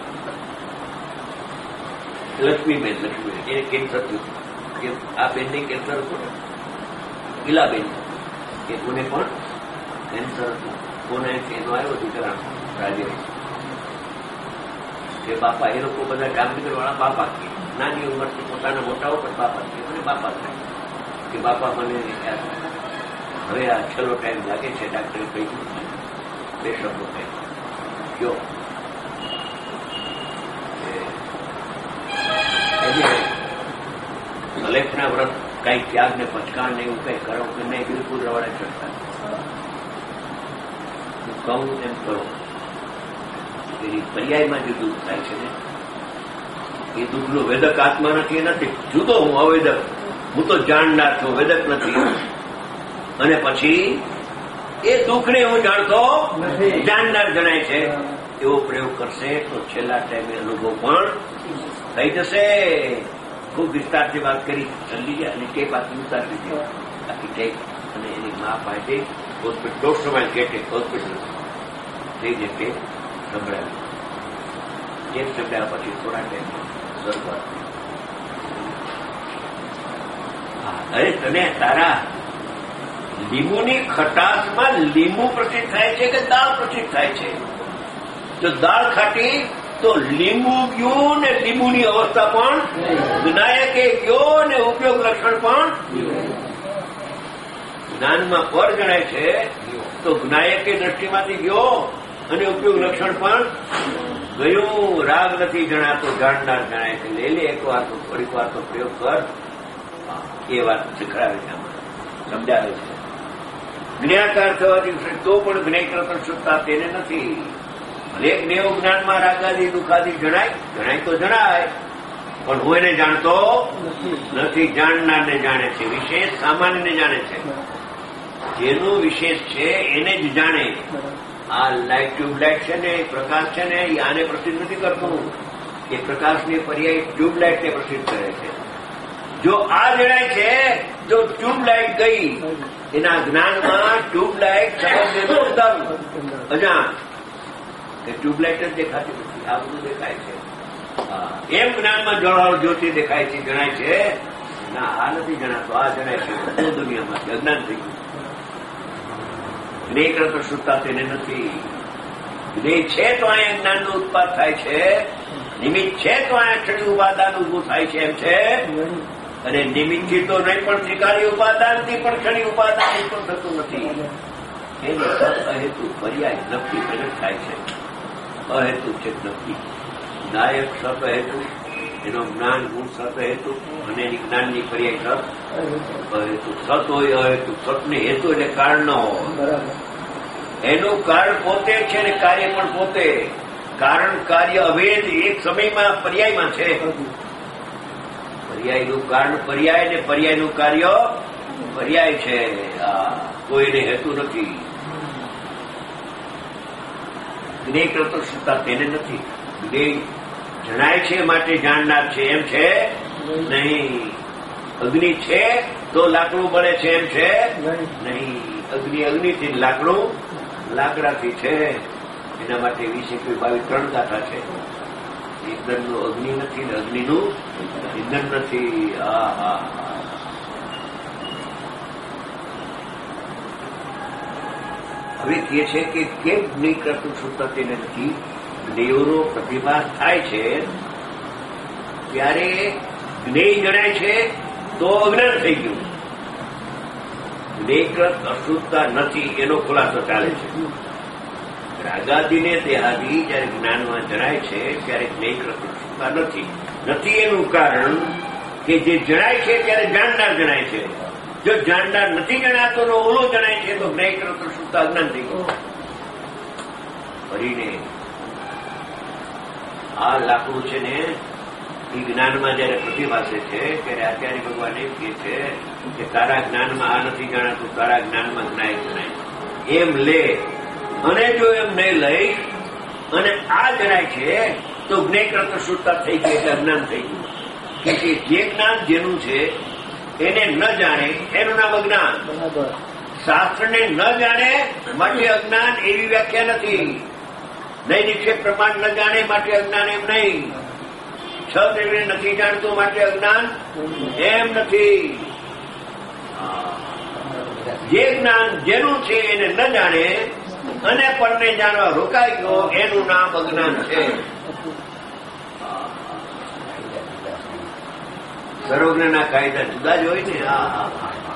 લક્ષ્મીબેન લક્ષ્મીબેન એને કેન્સર થયું. આ બેનને કેન્સર હતું ને, ઈલાબેન એ કોને પણ કેન્સર હતું. કોને એનો આવ્યો દીકરા રાજે કે બાપા, એ લોકો બધા જામનગર વાળા બાપા કે નાની ઉંમરથી પોતાના મોટા ઉપર બાપા કે મને બાપા થાય કે બાપા મને હવે આ છેલ્લો ટાઈમ લાગે છે. ડાક્ટરે કહ્યું બે શબ્દો કહી કયો કલેક્ટના વ્રત કઈ ત્યાગ ને પચકાણ ને એવું કઈ કરો કે નહીં, બિલકુલ રવાડે ચડતા. હું કહું એમ કરો. એની પર્યાયમાં જે દુઃખ થાય છે ને એ દુઃખનો વેદક આત્મા નથી, નથી જુદો, હું અવેદક, હું તો જાણનાર છું, વેદક નથી. અને પછી એ દુઃખને હું જાણતો જાણનાર જણાય છે એવો પ્રયોગ કરશે તો છેલ્લા ટાઈમે અનુભવ પણ થઈ જશે. ખૂબ વિસ્તારથી વાત કરી, જલ્દી અને ટેપ આખી ઉતારી દીધી, આખી ટેપ અને એની મા પાસે હોસ્પિટલ દોઢસો માઇલ ગેટે હોસ્પિટલ જઈને ટેપ સંભળાવી. ટેપ સંભળાવ્યા પછી થોડા ટાઈમ શરૂઆત. અરે તને તારા લીંબુની ખટાશમાં લીંબુ પ્રસિદ્ધ થાય છે કે દાળ પ્રસિદ્ધ થાય છે? જો દાળ ખાટી તો લીંબુ ગયું ને લીંબુની અવસ્થા પણ જ્ઞાયકે ગયો ને ઉપયોગ લક્ષણ પણ જ્ઞાનમાં પર જણાય છે તો જ્ઞાયકે દ્રષ્ટિમાંથી ગયો અને ઉપયોગ લક્ષણ પણ ગયું. રાગ નથી જણાતો, જાણનાર જણાય છે. લે લે એક વાર તો થોડીક વાર તો પ્રયોગ કર. એ વાત શીખડાવે છે, સમજાવે છે. જ્ઞાકાર થવાથી તો પણ જ્ઞાય કરતા શુદ્ધતા તેને નથી. ભલે જ્ઞેય જ્ઞાનમાં રાગાદી દુઃખાદી જણાય જણાય તો જણાય, પણ હું એને જાણતો નથી. જાણનારને જાણે છે, વિશેષ સામાન્યને જાણે છે. જેનું વિશેષ છે એને જ જાણે. આ લાઇટ ટ્યુબલાઇટ છે ને, પ્રકાશ છે ને, એ આને પ્રસિદ્ધ નથી કરતું. એ પ્રકાશની પર્યાય ટ્યુબલાઇટને પ્રસિદ્ધ કરે છે. જો આ જણાય છે, જો ટ્યુબલાઇટ ગઈ એના જ્ઞાનમાં ટ્યુબલાઇટ અજાણ કે ટ્યુબલાઇટ જ દેખાતી નથી, આ બધું દેખાય છે. એમ જ્ઞાનમાં જળવાળ જ્યોતિ દેખાય છે, જણાય છે. ના, આ નથી જણાતો, આ જણાય છે. બધું દુનિયામાંથી અજ્ઞાન થઈ ગયું. જ્ઞેય કરતા શુદ્ધતા તેને નથી. જ્ઞેય છે તો અહીંયા જ્ઞાનનો ઉત્પાદ થાય છે, નિમિત્ત છે તો અહીંયા ક્ષણિક ઉપાદાન ઉભું થાય છે એમ છે. અને નિમિત્તથી તો નહીં પણ ત્રિકારી ઉપાદાનથી પણ ક્ષણિક ઉપાદાન પણ થતું નથી. એનો અહેતુ પર્યાય નક્કી પ્રગટ થાય છે. અહેતુ છે નક્કી. નાયક સત હેતુ, એનો જ્ઞાન ગુણ સત હેતુ અને એની જ્ઞાનની પર્યાય સત અહેતુ. સત હોય અહેતુ, સતને હેતુ એટલે કારણ ન હોય. એનું કારણ પોતે છે ને કાર્ય પણ પોતે. કારણ કાર્ય અભેદ એક સમયમાં પર્યાયમાં છે. પર્યાયનું કારણ પર્યાય ને પર્યાયનું કાર્ય પર્યાય છે. કોઈને હેતુ નથી. જ્ઞેય કરતો શુદ્ધતા તેને નથી. જ્ઞેય જણાય છે માટે જાણનાર છે એમ છે નહીં. અગ્નિ છે તો લાકડું બળે છે એમ છે નહીં. અગ્નિ અગ્નિથી, લાકડું લાકડાથી છે. એના માટે વીસ એકવીસ બાવીસ ત્રણ ગાથા છે. ઇંધણનું અગ્નિ નથી ને અગ્નિનું ઇંધણ નથી. હા હા હવે કહે છે કે કેમ જ્ઞેય કરતું શુદ્ધતા તેને નથી? જ્ઞેયોનો પ્રતિભાસ થાય છે ત્યારે જ્ઞેય જણાય છે તો અજ્ઞાન થઈ ગયું. જ્ઞેયકૃત અશુદ્ધતા નથી એનો ખુલાસો ચાલે છે. રાગાદીને દેહાદી જયારે જ્ઞાનમાં જણાય છે ત્યારે જ્ઞેયકૃત અશુદ્ધતા નથી. નથી એનું કારણ કે જે જણાય છે ત્યારે જાણનાર જણાય છે. જો જાણનાર નથી જણાતો નો ઓલો જણાય છે તો જ્ઞેયકૃત અશુદ્ધતા અજ્ઞાન થઈ ગયું. ફરીને આ લાકડું છે ને એ જ્ઞાનમાં જયારે પ્રતિભાસે છે ત્યારે આચાર્ય ભગવાન એમ કહે છે કે તારા જ્ઞાનમાં આ નથી જણાતું, તારા જ્ઞાનમાં જ્ઞાય જણાય એમ લે. અને જો એમ નહીં લઈ અને આ જણાય છે તો જ્ઞેયકૃત શુદ્ધતા થઈ ગઈ એટલે અજ્ઞાન થઈ ગયું. કે જે જ્ઞાન જેનું છે એને ન જાણે એનું નામ અજ્ઞાન. શાસ્ત્રને ન જાણે માટે અજ્ઞાન એવી વ્યાખ્યા નથી. નહીં નિક્ષેપ પ્રમાણ ન જાણે માટે અજ્ઞાન એમ નહીં. છ દેવને નથી જાણતું માટે અજ્ઞાન એમ નથી. જે જ્ઞાન જેનું છે એને ન જાણે અને પરને જાણવા રોકાઈ ગયો એનું નામ અજ્ઞાન છે. સર્વજ્ઞના કાયદા જુદા જ હોય ને. હા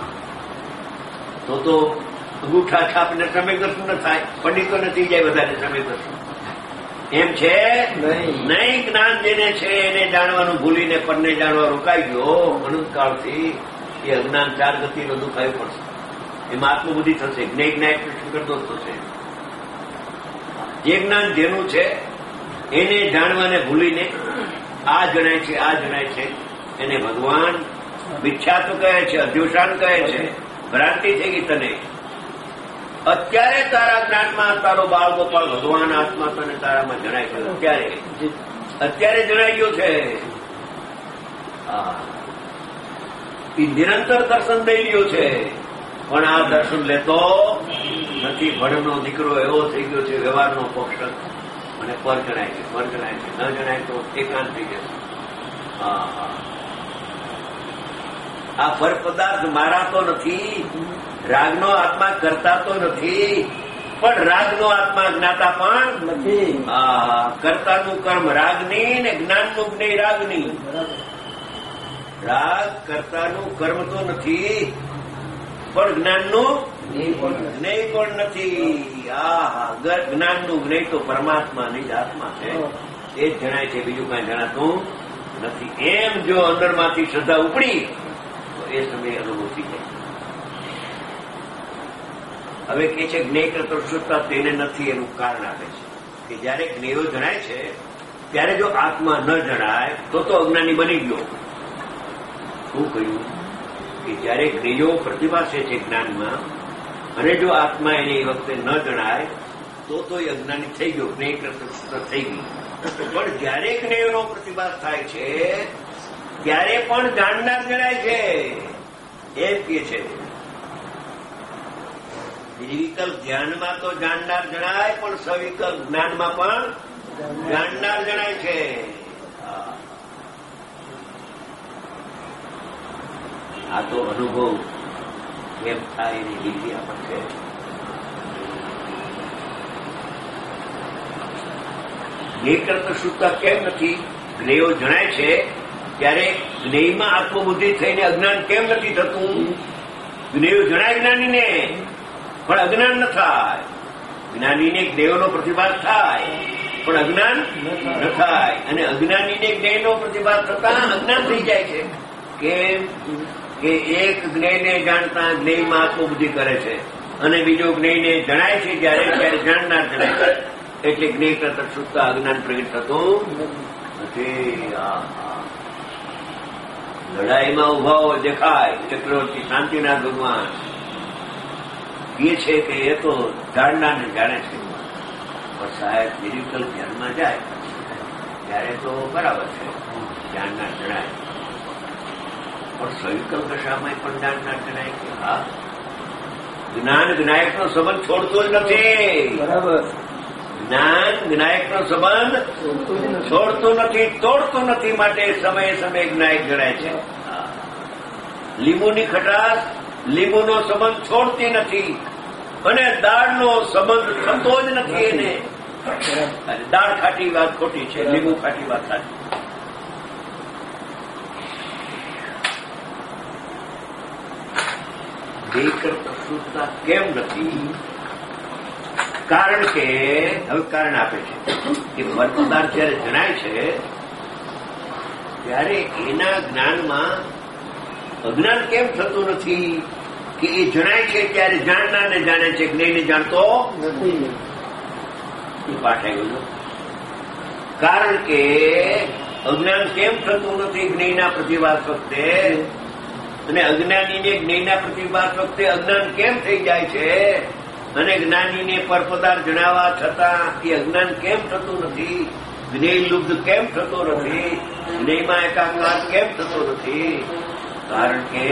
તો તો અંગૂઠા છાપને સમય દર્શન ન થાય, પંડિતો નથી જાય વધારે સમય દર્શન એમ છે નહીં. જ્ઞાન જેને છે એને જાણવાનું ભૂલીને પરને જાણવા રોકાઈ ગયો અનંતકાળથી એ અજ્ઞાન ચાર ગતિનો દુખાવી પડશે. એમાં આત્મબુદ્ધિ થશે. જ્ઞેય જ્ઞાય કૃષ્ણ કરતો થશે. જે જ્ઞાન જેનું છે એને જાણવાને ભૂલીને આ જણાય છે આ જણાય છે એને ભગવાન મિથ્યા તો કહે છે, અધ્યુષાન કહે છે, ભ્રાંતિ થઈ ગઈ તને. અત્યારે તારા જ્ઞાનમાં તારો બાળ ગોપાલ ભગવાન આત્મા તને તારામાં જણાય છે. અત્યારે અત્યારે જણાઈ ગયો છે. એ નિરંતર દર્શન દઈ રહ્યો છે, પણ આ દર્શન લેતો નથી. ભણનો દીકરો એવો થઈ ગયો છે, વ્યવહારનો પક્ષ, અને પર જણાય છે, પર જણાય છે, ન જણાય તો એકાંત થઈ જશે. હા હા આ પર પદાર્થ મારા તો નથી, રાગનો આત્મા કરતા તો નથી, પણ રાગનો આત્મા જ્ઞાતા પણ નથી. હા કર્તાનું કર્મ રાગની ને જ્ઞાનનું જ્ઞેય રાગની. રાગ કર્તાનું કર્મ તો નથી, પણ જ્ઞાનનું જ્ઞેય પણ નથી. આ જ્ઞાનનું જ્ઞેય તો પરમાત્માની જ આત્મા છે, એ જ જણાય છે, બીજું કઈ જણાતું નથી. એમ જો અંદરમાંથી શ્રદ્ધા ઉપડી તો એ સમયે અનુભૂતિ થાય. હવે કે છે જ્ઞેય કરતા શુદ્ધતા તેને નથી, એનું કારણ આપે છે કે જયારે જ્ઞેયો જણાય છે ત્યારે જો આત્મા ન જણાય તો તો અજ્ઞાની બની ગયો. શું કહ્યું કે જયારે જ્ઞેયો પ્રતિભાસે છે જ્ઞાનમાં, અને જો આત્મા એને એ વખતે ન જણાય તો તો એ અજ્ઞાની થઈ ગયો, જ્ઞેય કરતા શુદ્ધતા થઈ ગઈ. પણ જયારે જ્ઞેયનો પ્રતિભાસ થાય છે ત્યારે પણ જાણનાર જણાય છે, એમ કે છે. નિર્વિકલ્પ ધ્યાનમાં તો જાણનાર જણાય, પણ સવિકલ્પ જ્ઞાનમાં પણ જાણનાર જણાય છે. આ તો અનુભવ કેમ થાય એની વિધિ આપણ છે. જ્ઞેય કરતા શુદ્ધતા કેમ નથી? જ્ઞેયો જણાય છે ત્યારે જ્ઞેયમાં આત્મબુદ્ધિ થઈને અજ્ઞાન કેમ નથી થતું? જ્ઞેયો જણાય જ્ઞાનીને, પણ અજ્ઞાન ન થાય. જ્ઞાનીને જ્ઞેયોનો પ્રતિભાસ થાય, પણ અજ્ઞાન ન થાય. અને અજ્ઞાનીને જ્ઞેયનો પ્રતિભાસ થતા અજ્ઞાન થઈ જાય છે. કેમ કે એક જ્ઞેયને જાણતા જ્ઞેયમાં આત્મબુદ્ધિ કરે છે, અને બીજો જ્ઞેયને જણાય છે જ્યારે ત્યારે જાણનાર જણાય છે. એટલે જ્ઞેય કરતા શુદ્ધતા અજ્ઞાન પ્રગટ થતું નથી. લડાઈમાં ઉભા દેખાય ચક્રવર્તી શાંતિનાથ ભગવાન એ છે કે એ તો જાણનારને જાણે છે, પણ સાહેબ નિર્વિકલ્પ ધ્યાનમાં જાય ત્યારે તો બરાબર છે, જાણનાર જણાય. પણ સવિકલ્પ દશામાં પણ જાણનાર જણાય કે હા જ્ઞાન જ્ઞાયકનો સંબંધ છોડતો જ નથી. બરાબર, જ્ઞાન જ્ઞાયકનો સંબંધ છોડતું નથી, તોડતું નથી. માટે સમયે સમયે જ્ઞાયક જણાય છે. લીંબુની ખટાશ લીંબુનો સંબંધ છોડતી નથી, અને દાળનો સંબંધ થતો જ નથી એને. દાળ ખાટી વાત ખોટી છે, લીંબુ ખાટી વાત સાચી. જ્ઞેય કરતા શુદ્ધતા કેમ નથી? કારણ કે હવે કારણ આપે છે કે પદાર્થ જયારે જણાય છે ત્યારે એના જ્ઞાનમાં અજ્ઞાન કેમ થતું નથી? કે એ જણાય છે ત્યારે જાણનારને જાણે છે, જ્ઞેયને જાણતો નથી. એ પાઠ આવ્યો. કારણ કે અજ્ઞાન કેમ થતું નથી જ્ઞેયના પ્રતિભાસ વખતે, અને અજ્ઞાનીને જ્ઞેયના પ્રતિભાસ વખતે અજ્ઞાન કેમ થઈ જાય છે, અને જ્ઞાનીને પર પદાર્થ જણાવવા છતાં એ અજ્ઞાન કેમ થતું નથી? જ્ઞેય લુપ્ત કેમ થતો નથી? જ્ઞેયમાં એકાકાર કેમ થતો નથી? કારણ કે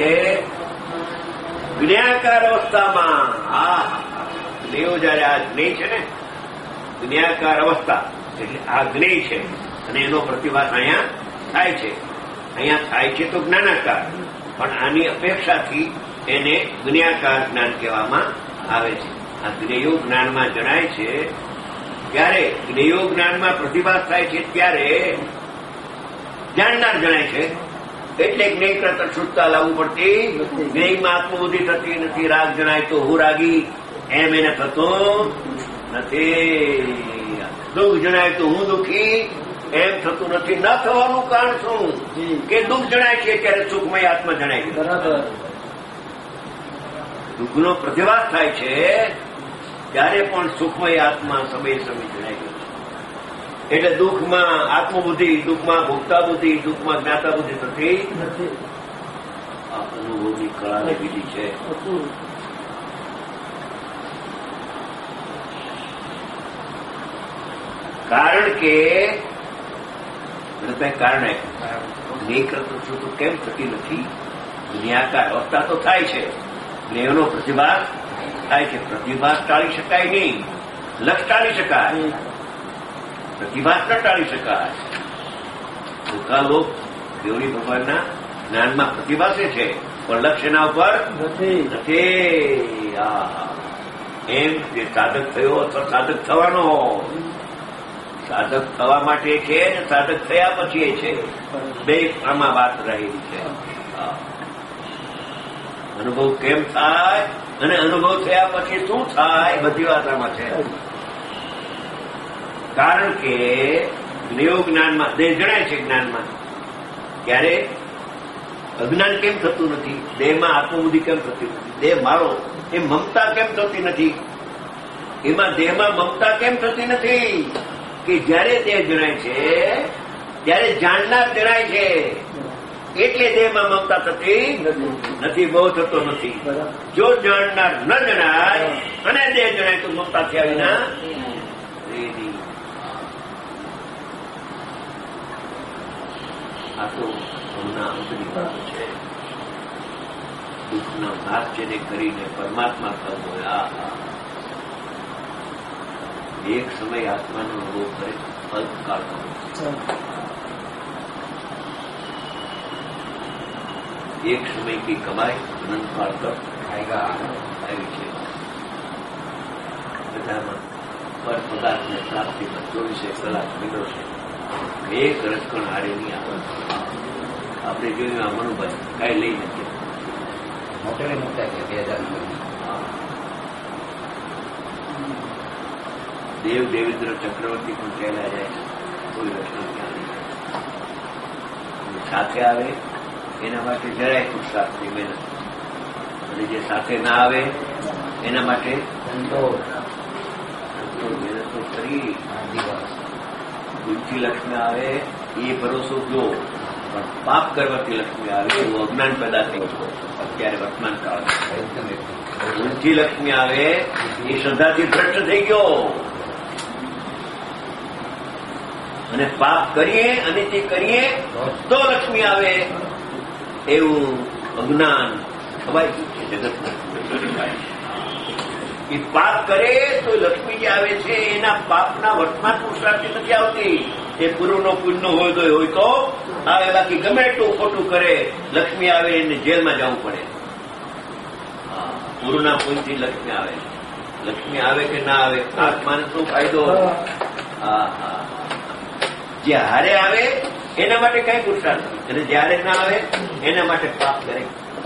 જ્ઞાકાર અવસ્થામાં આ જ્ઞેયો જયારે આ જ્ઞેય છે ને, જ્ઞાકાર અવસ્થા એટલે આ જ્ઞેય છે, અને એનો પ્રતિભાસ અહીંયા થાય છે. અહીંયા થાય છે તો જ્ઞાનાકાર, પણ આની અપેક્ષાથી એને જ્ઞાકાર જ્ઞાન કહેવામાં આવે છે. આ જ્ઞેયો જ્ઞાનમાં જણાય છે ત્યારે જ્ઞેયો જ્ઞાનમાં પ્રતિભાસ થાય છે ત્યારે જાણનાર જણાય છે. એટલે જ્ઞેય કરતા શુદ્ધતા લાવવું પડતી. જ્ઞેયમાં આત્મબુદ્ધિ થતી નથી. રાગ જણાય તો હું રાગી એમ એને થતું નથી. દુઃખ જણાય તો હું દુઃખી એમ થતું નથી. ન થવાનું કારણ શું? કે દુઃખ જણાય છે ત્યારે સુખમય આત્મા જણાય છે. બરાબર, દુઃખનો પ્રતિભાસ થાય છે ત્યારે પણ સુખમય આત્મા સમય સમય જણાય છે. એટલે દુઃખમાં આત્મબુદ્ધિ, દુઃખમાં ભોગતા બુદ્ધિ, દુઃખમાં જ્ઞાતા બુદ્ધિ નથી. આ અનુભવની કળાને વિધિ છે. કારણ કે કારણ નિકૃત કેમ થતી નથી? દુનિયાકાર અવસ્થા તો થાય છે, જ્ઞેયનો પ્રતિભાસ થાય છે. પ્રતિભાસ ટાળી શકાય નહીં, લક્ષ ટાળી શકાય, પ્રતિભાસ ન ટાળી શકાય. ટૂંકા લોક દેવડી ભગવાનના જ્ઞાનમાં પ્રતિભાસે છે, પણ લક્ષ એના ઉપર નથી. એમ જે સાધક થયો અથવા સાધક થવાનો, સાધક થવા માટે છે ને સાધક થયા પછી એ છે, બે આમાં વાત રહેલી છે. અનુભવ કેમ થાય અને અનુભવ થયા પછી શું થાય, બધી વાત આમાં છે. કારણ કે જ્ઞેય જ્ઞાનમાં દેહ જણાય છે. જ્ઞાનમાં ત્યારે અજ્ઞાન કેમ થતું નથી? દેહમાં આત્મબુદ્ધિ કેમ થતી નથી? દેહ મારો એ મમતા કેમ થતી નથી? એમાં દેહમાં મમતા કેમ થતી નથી? કે જયારે દેહ જણાય છે ત્યારે જાણનાર જણાય છે, એટલે દેહમાં મમતા થતી નથી, બહુ થતો નથી. જો જાણનાર ન જણાય અને દેહ જણાય તો મમતા થયા વિના આ તો હમણાં અંતની વાતો છે. દુઃખનો નાશ જેને કરીને પરમાત્મા થવું હોય, આ એક સમય આત્માનો અનુભવ કરે, અલ્પકાળનો. એક સમય કી કમાઈ અનંતકાળ તક આવી છે. બધામાં પર પદાર્થને પ્રાપ્તિમાં ચોવીસે કલાક મિલો છે. એક રસકણ હારે નહીં આવે. આપણે જોયું આ મનુભાઈ કઈ લઈ નથી, મોટેલે મોટા છે. બે હજાર દેવ દેવેન્દ્ર ચક્રવર્તી પણ ચાલ્યા જાય છે, કોઈ રસ્તો ક્યાં નહીં. સાથે આવે એના માટે જરાય પુરુષાર્થની મહેનત, અને જે સાથે ના આવે એના માટે મહેનત તો કરી. ભૂલથી લક્ષ્મી આવે એ ભરોસો જો, પણ પાપ કરવાથી લક્ષ્મી આવે એવું અજ્ઞાન પેદા થઈ ગયું અત્યારે વર્તમાન કાળ. ભૂલથી લક્ષ્મી આવે એ શ્રદ્ધાથી ભ્રષ્ટ થઈ ગયો, અને પાપ કરીએ અને તે કરીએ તો લક્ષ્મી આવે એવું અજ્ઞાન ખવાય છે જગતમાં. એ પાપ કરે તો લક્ષ્મી જે આવે છે એના પાપના વર્તમાન પુરુષાર્થથી નથી આવતી. એ પૂર્વનો પુણ્યનો હોય તો હોય તો આવે, બાકી ગમે એટલું ખોટું કરે લક્ષ્મી આવે એને જેલમાં જવું પડે. પૂર્વના પુણ્યથી લક્ષ્મી આવે. લક્ષ્મી આવે કે ના આવે, આત્માને શું ફાયદો? હા હા જે હારે આવે એના માટે કઈ પુરુષાર્થ નથી, અને જયારે ના આવે એના માટે પાપ કરે.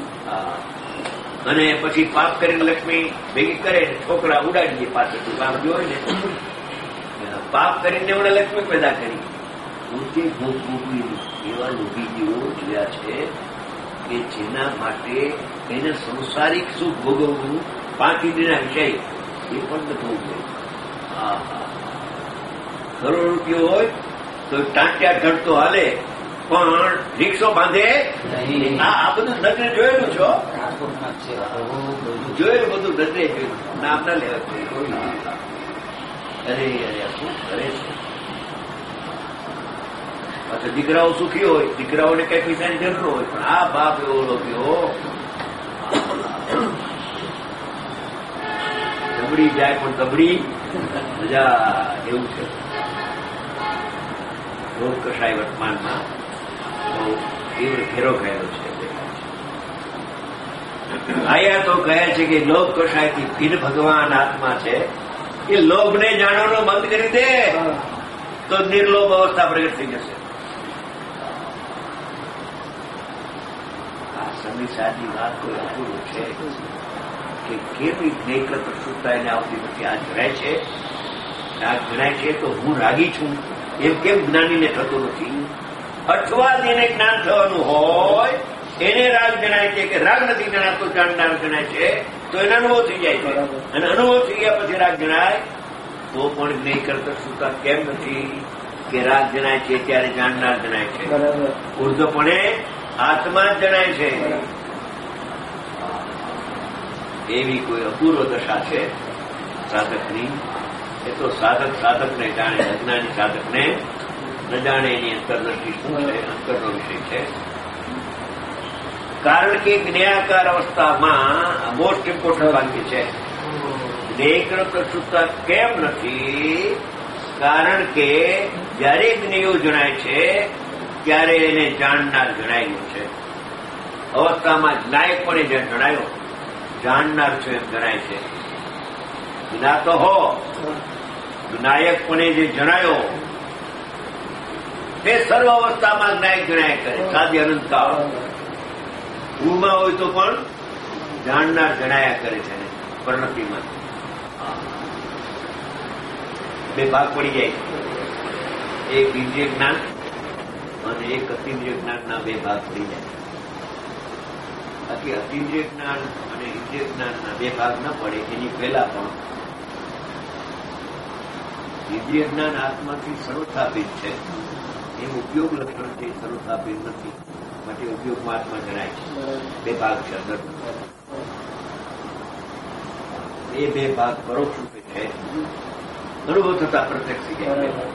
અને પછી પાપ કરીને લક્ષ્મી ભેગી કરે, છોકરા ઉડાડીએ પાછળ કામ જોયું ને. પાપ કરીને એમણે લક્ષ્મી પેદા કરી. પોતે ભોગ ભોગવી એવા લોભી જીવો જોયા છે કે જેના માટે એને સંસારિક સુખ ભોગવવું, પાંચ ઇન્દ્રિયના વિષય એ પણ ભોગવે. હા હા કરોડ રૂપિયો હોય તો ટાંટ્યા ઢળતો હાલે, પણ રિક્ષો બાંધે. આ બધું નજરે જોયેલું છો, જોયેલું બધું નજરે જોયેલું, નામ ના લેવા જોઈએ. અરે અરે શું કરે છે? પાછા દીકરાઓ સુખી હોય, દીકરાઓને કઈ પૈસાની જરૂર હોય, પણ આ બાપ એવો લોભ્યો દબડી જાય પણ દબડી મજા. એવું છે લોક કષાય વર્તમાનમાં બહુ તીવ્ર ઘેરો ગયેલો છે. આયા તો કહે છે કે લોક કષાયથી ભીન ભગવાન આત્મા છે. એ લોભને જાણવાનું બંધ કરી દે તો નિર્લોભ અવસ્થા પ્રગટ થઈ જશે. આ સમય સાદી વાત કોઈ અપૂર્વ છે કે કેવી જ્ઞેય પ્રસુતા એને આવતી નથી. આ જણાય છે, આ જણાય છે તો હું રાગી છું એમ કેમ જ્ઞાનીને થતું નથી? અથવા જેને જ્ઞાન થવાનું હોય એને રાગ જણાય છે કે રાગ નથી જણાતો, જાણનાર જણાય છે તો એનો અનુભવ થઈ જાય છે. અને અનુભવ થઈ ગયા પછી રાગ જણાય તો પણ જ્ઞેય કરતા સુતા કેમ નથી? કે રાગ જણાય છે ત્યારે જાણનાર જણાય છે. બરાબર. ઉર્ધ્વપણે આત્મા જ જણાય છે. એવી કોઈ અપૂર્વ દશા છે સાધકની. એ તો સાધક સાધકને જાણે, અજ્ઞાની સાધકને ન જાણે. એની અંતરદ્રષ્ટિ શું છે, અંતરનો વિષય છે. કારણ કે જ્ઞેયાકાર અવસ્થામાં મોસ્ટ ઇમ્પોર્ટન્ટ વાક્ય છે. જ્ઞેય પ્રશુદ્ધતા કેમ નથી? કારણ કે જયારે જ્ઞેયો જણાય છે ત્યારે એને જાણનાર જણાયેલું છે. અવસ્થામાં જ્ઞાયકપણે જે જણાયો જાણનાર છે એમ જણાય છે. જ્ઞાતો હો જ્ઞાયકપણે જે જણાયો તે સર્વ અવસ્થામાં જ્ઞાયક જણાય કરે. સાદી અનંતકાળ ઊંઘમાં હોય તો પણ જાણનાર જણાયા કરે છે. પરિણતિમાં બે ભાગ પડી જાય. એક ઇન્દ્રિય જ્ઞાન અને એક અતિન્દ્રિય જ્ઞાનના બે ભાગ પડી જાય. બાકી અતિન્દ્રિય જ્ઞાન અને ઇન્દ્રિય જ્ઞાનના બે ભાગ ન પડે એની પહેલા પણ ઇન્દ્રિય જ્ઞાન આત્માથી સર્વથાભિન્ન છે. એ ઉપયોગ લક્ષણથી સર્વથાભિન્ન નથી. માટે ઉપયોગમાં આત્મા જણાય છે. બે ભાગ છે અંદર. એ બે ભાગ પરોક્ષ રૂપે છે. અનુભવ થતા પ્રત્યક્ષ થઈ જાય.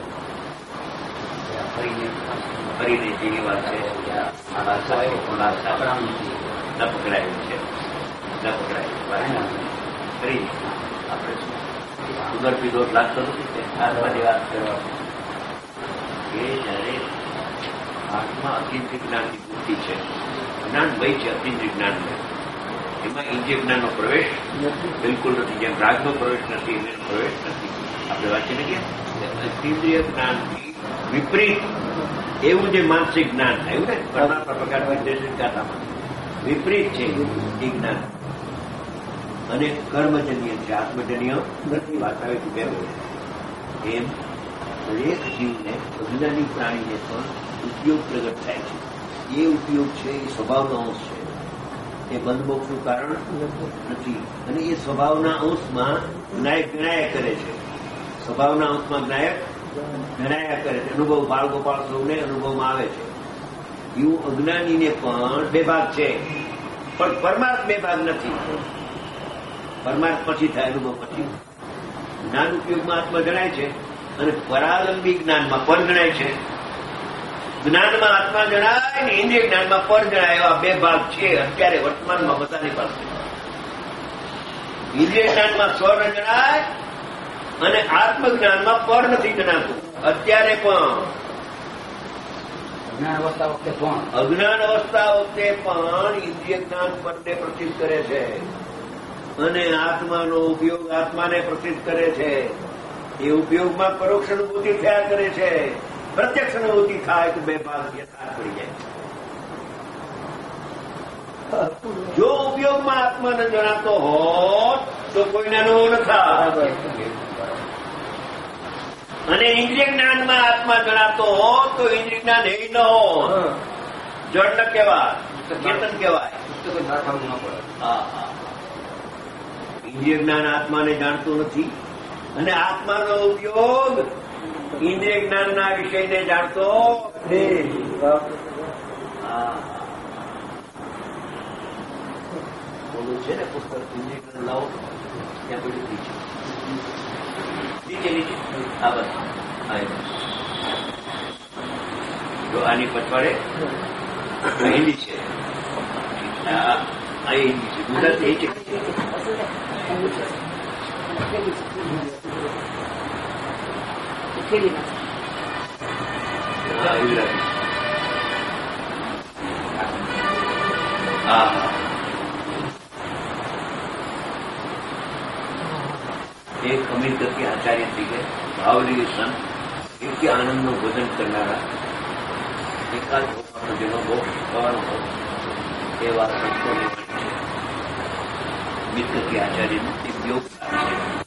ફરીને જેવી વાત છે આ ભાષા ન પકડાયું છે. ન પકડાયું ફરી આપણે સુગર પીધો લાગતો નથી. આત્માની વાત કરવા કે જયારે આત્મા અતિન્દ્રિય જ્ઞાનની વૃત્તિ છે. જ્ઞાન ભય છે અતિન્દ્રિય જ્ઞાન. એમાં ઇન્દ્રિય જ્ઞાનનો પ્રવેશ બિલકુલ નથી. જેમ રાગનો પ્રવેશ નથી, એનો પ્રવેશ નથી. આપણે વાંચીને ગયા અતિન્દ્રિય જ્ઞાનથી વિપરીત એવું જે માનસિક જ્ઞાન થયું ને પરમાત્મા પ્રકારના વિપરીત છે એ જ્ઞાન. અને કર્મજન્ય છે, આત્મજન્ય નથી. વાત આવે છે બે એમ દરેક જીવને અજ્ઞાની પ્રાણીને પણ ઉપયોગ પ્રગટ થાય છે. એ ઉપયોગ છે એ સ્વભાવનો અંશ છે. એ બંધમોક્ષનું કારણ નથી. અને એ સ્વભાવના અંશમાં જ્ઞાયક જ્ઞાયા કરે છે. સ્વભાવના અંશમાં જ્ઞાયક જ્ઞાયા કરે છે. અનુભવ બાળ ગોપાળ સૌને અનુભવમાં આવે છે. એવું અજ્ઞાનીને પણ બે ભાગ છે. પણ પરમાર્થ બે ભાગ નથી. પરમાર્થ પછી થાય, અનુભવ પછી. જ્ઞાન ઉપયોગમાં આત્મા જણાય છે અને પરાલંબી જ્ઞાનમાં પર જણાય છે. જ્ઞાનમાં આત્મા જણાય ને ઇન્દ્રિય જ્ઞાનમાં પર જણાય. એવા બે ભાગ છે અત્યારે વર્તમાનમાં બધાની પાસે. ઇન્દ્રિય જ્ઞાનમાં સ્વર જણાય અને આત્મજ્ઞાનમાં પર નથી જણાતું. અત્યારે પણ અજ્ઞાન અવસ્થા વખતે પણ અજ્ઞાન અવસ્થા વખતે પણ ઇન્દ્રિય જ્ઞાન પરને પ્રસિદ્ધ કરે છે અને આત્માનો ઉપયોગ આત્માને પ્રસિદ્ધ કરે છે. એ ઉપયોગમાં પરોક્ષ અનુભૂતિ થયા કરે છે. પ્રત્યક્ષ અનુભૂતિ થાય તો બે ભાગ યથાર્થ પડી જાય છે. જો ઉપયોગમાં આત્માને જણાતો હોત તો કોઈને અનુભવ ન થાય. અને ઇન્દ્રિય જ્ઞાનમાં આત્મા જણાતો હોત તો ઇન્દ્રિય જ્ઞાન એ ન હોત. જડ ન કહેવાય, ચેતન કહેવાય. હા હા ઇન્દ્રિય જ્ઞાન આત્માને જાણતું નથી અને આત્માનો ઉપયોગ ઇન્દ્રિય જ્ઞાનના વિષયને જાણતો બોલું છે ને પુસ્તક ઇન્દ્રિય જ્ઞાન લાવો ત્યાં બધું નીચે નીચે નીચે આ બસ જો આની પછવાડે હિન્દી છે. આ હિન્દી છે. ગુજરાતી એ છે. હા એક અમીર ગતિ આચાર્ય થઈ ગયા ભાવલી સંત એટલી આનંદનું ભોજન કરનારા એકાદ જેનો બહુ શીખવાનો હોય એવા સંતોની છે. મિત્રથી આચાર્યનું એક યોગ છે.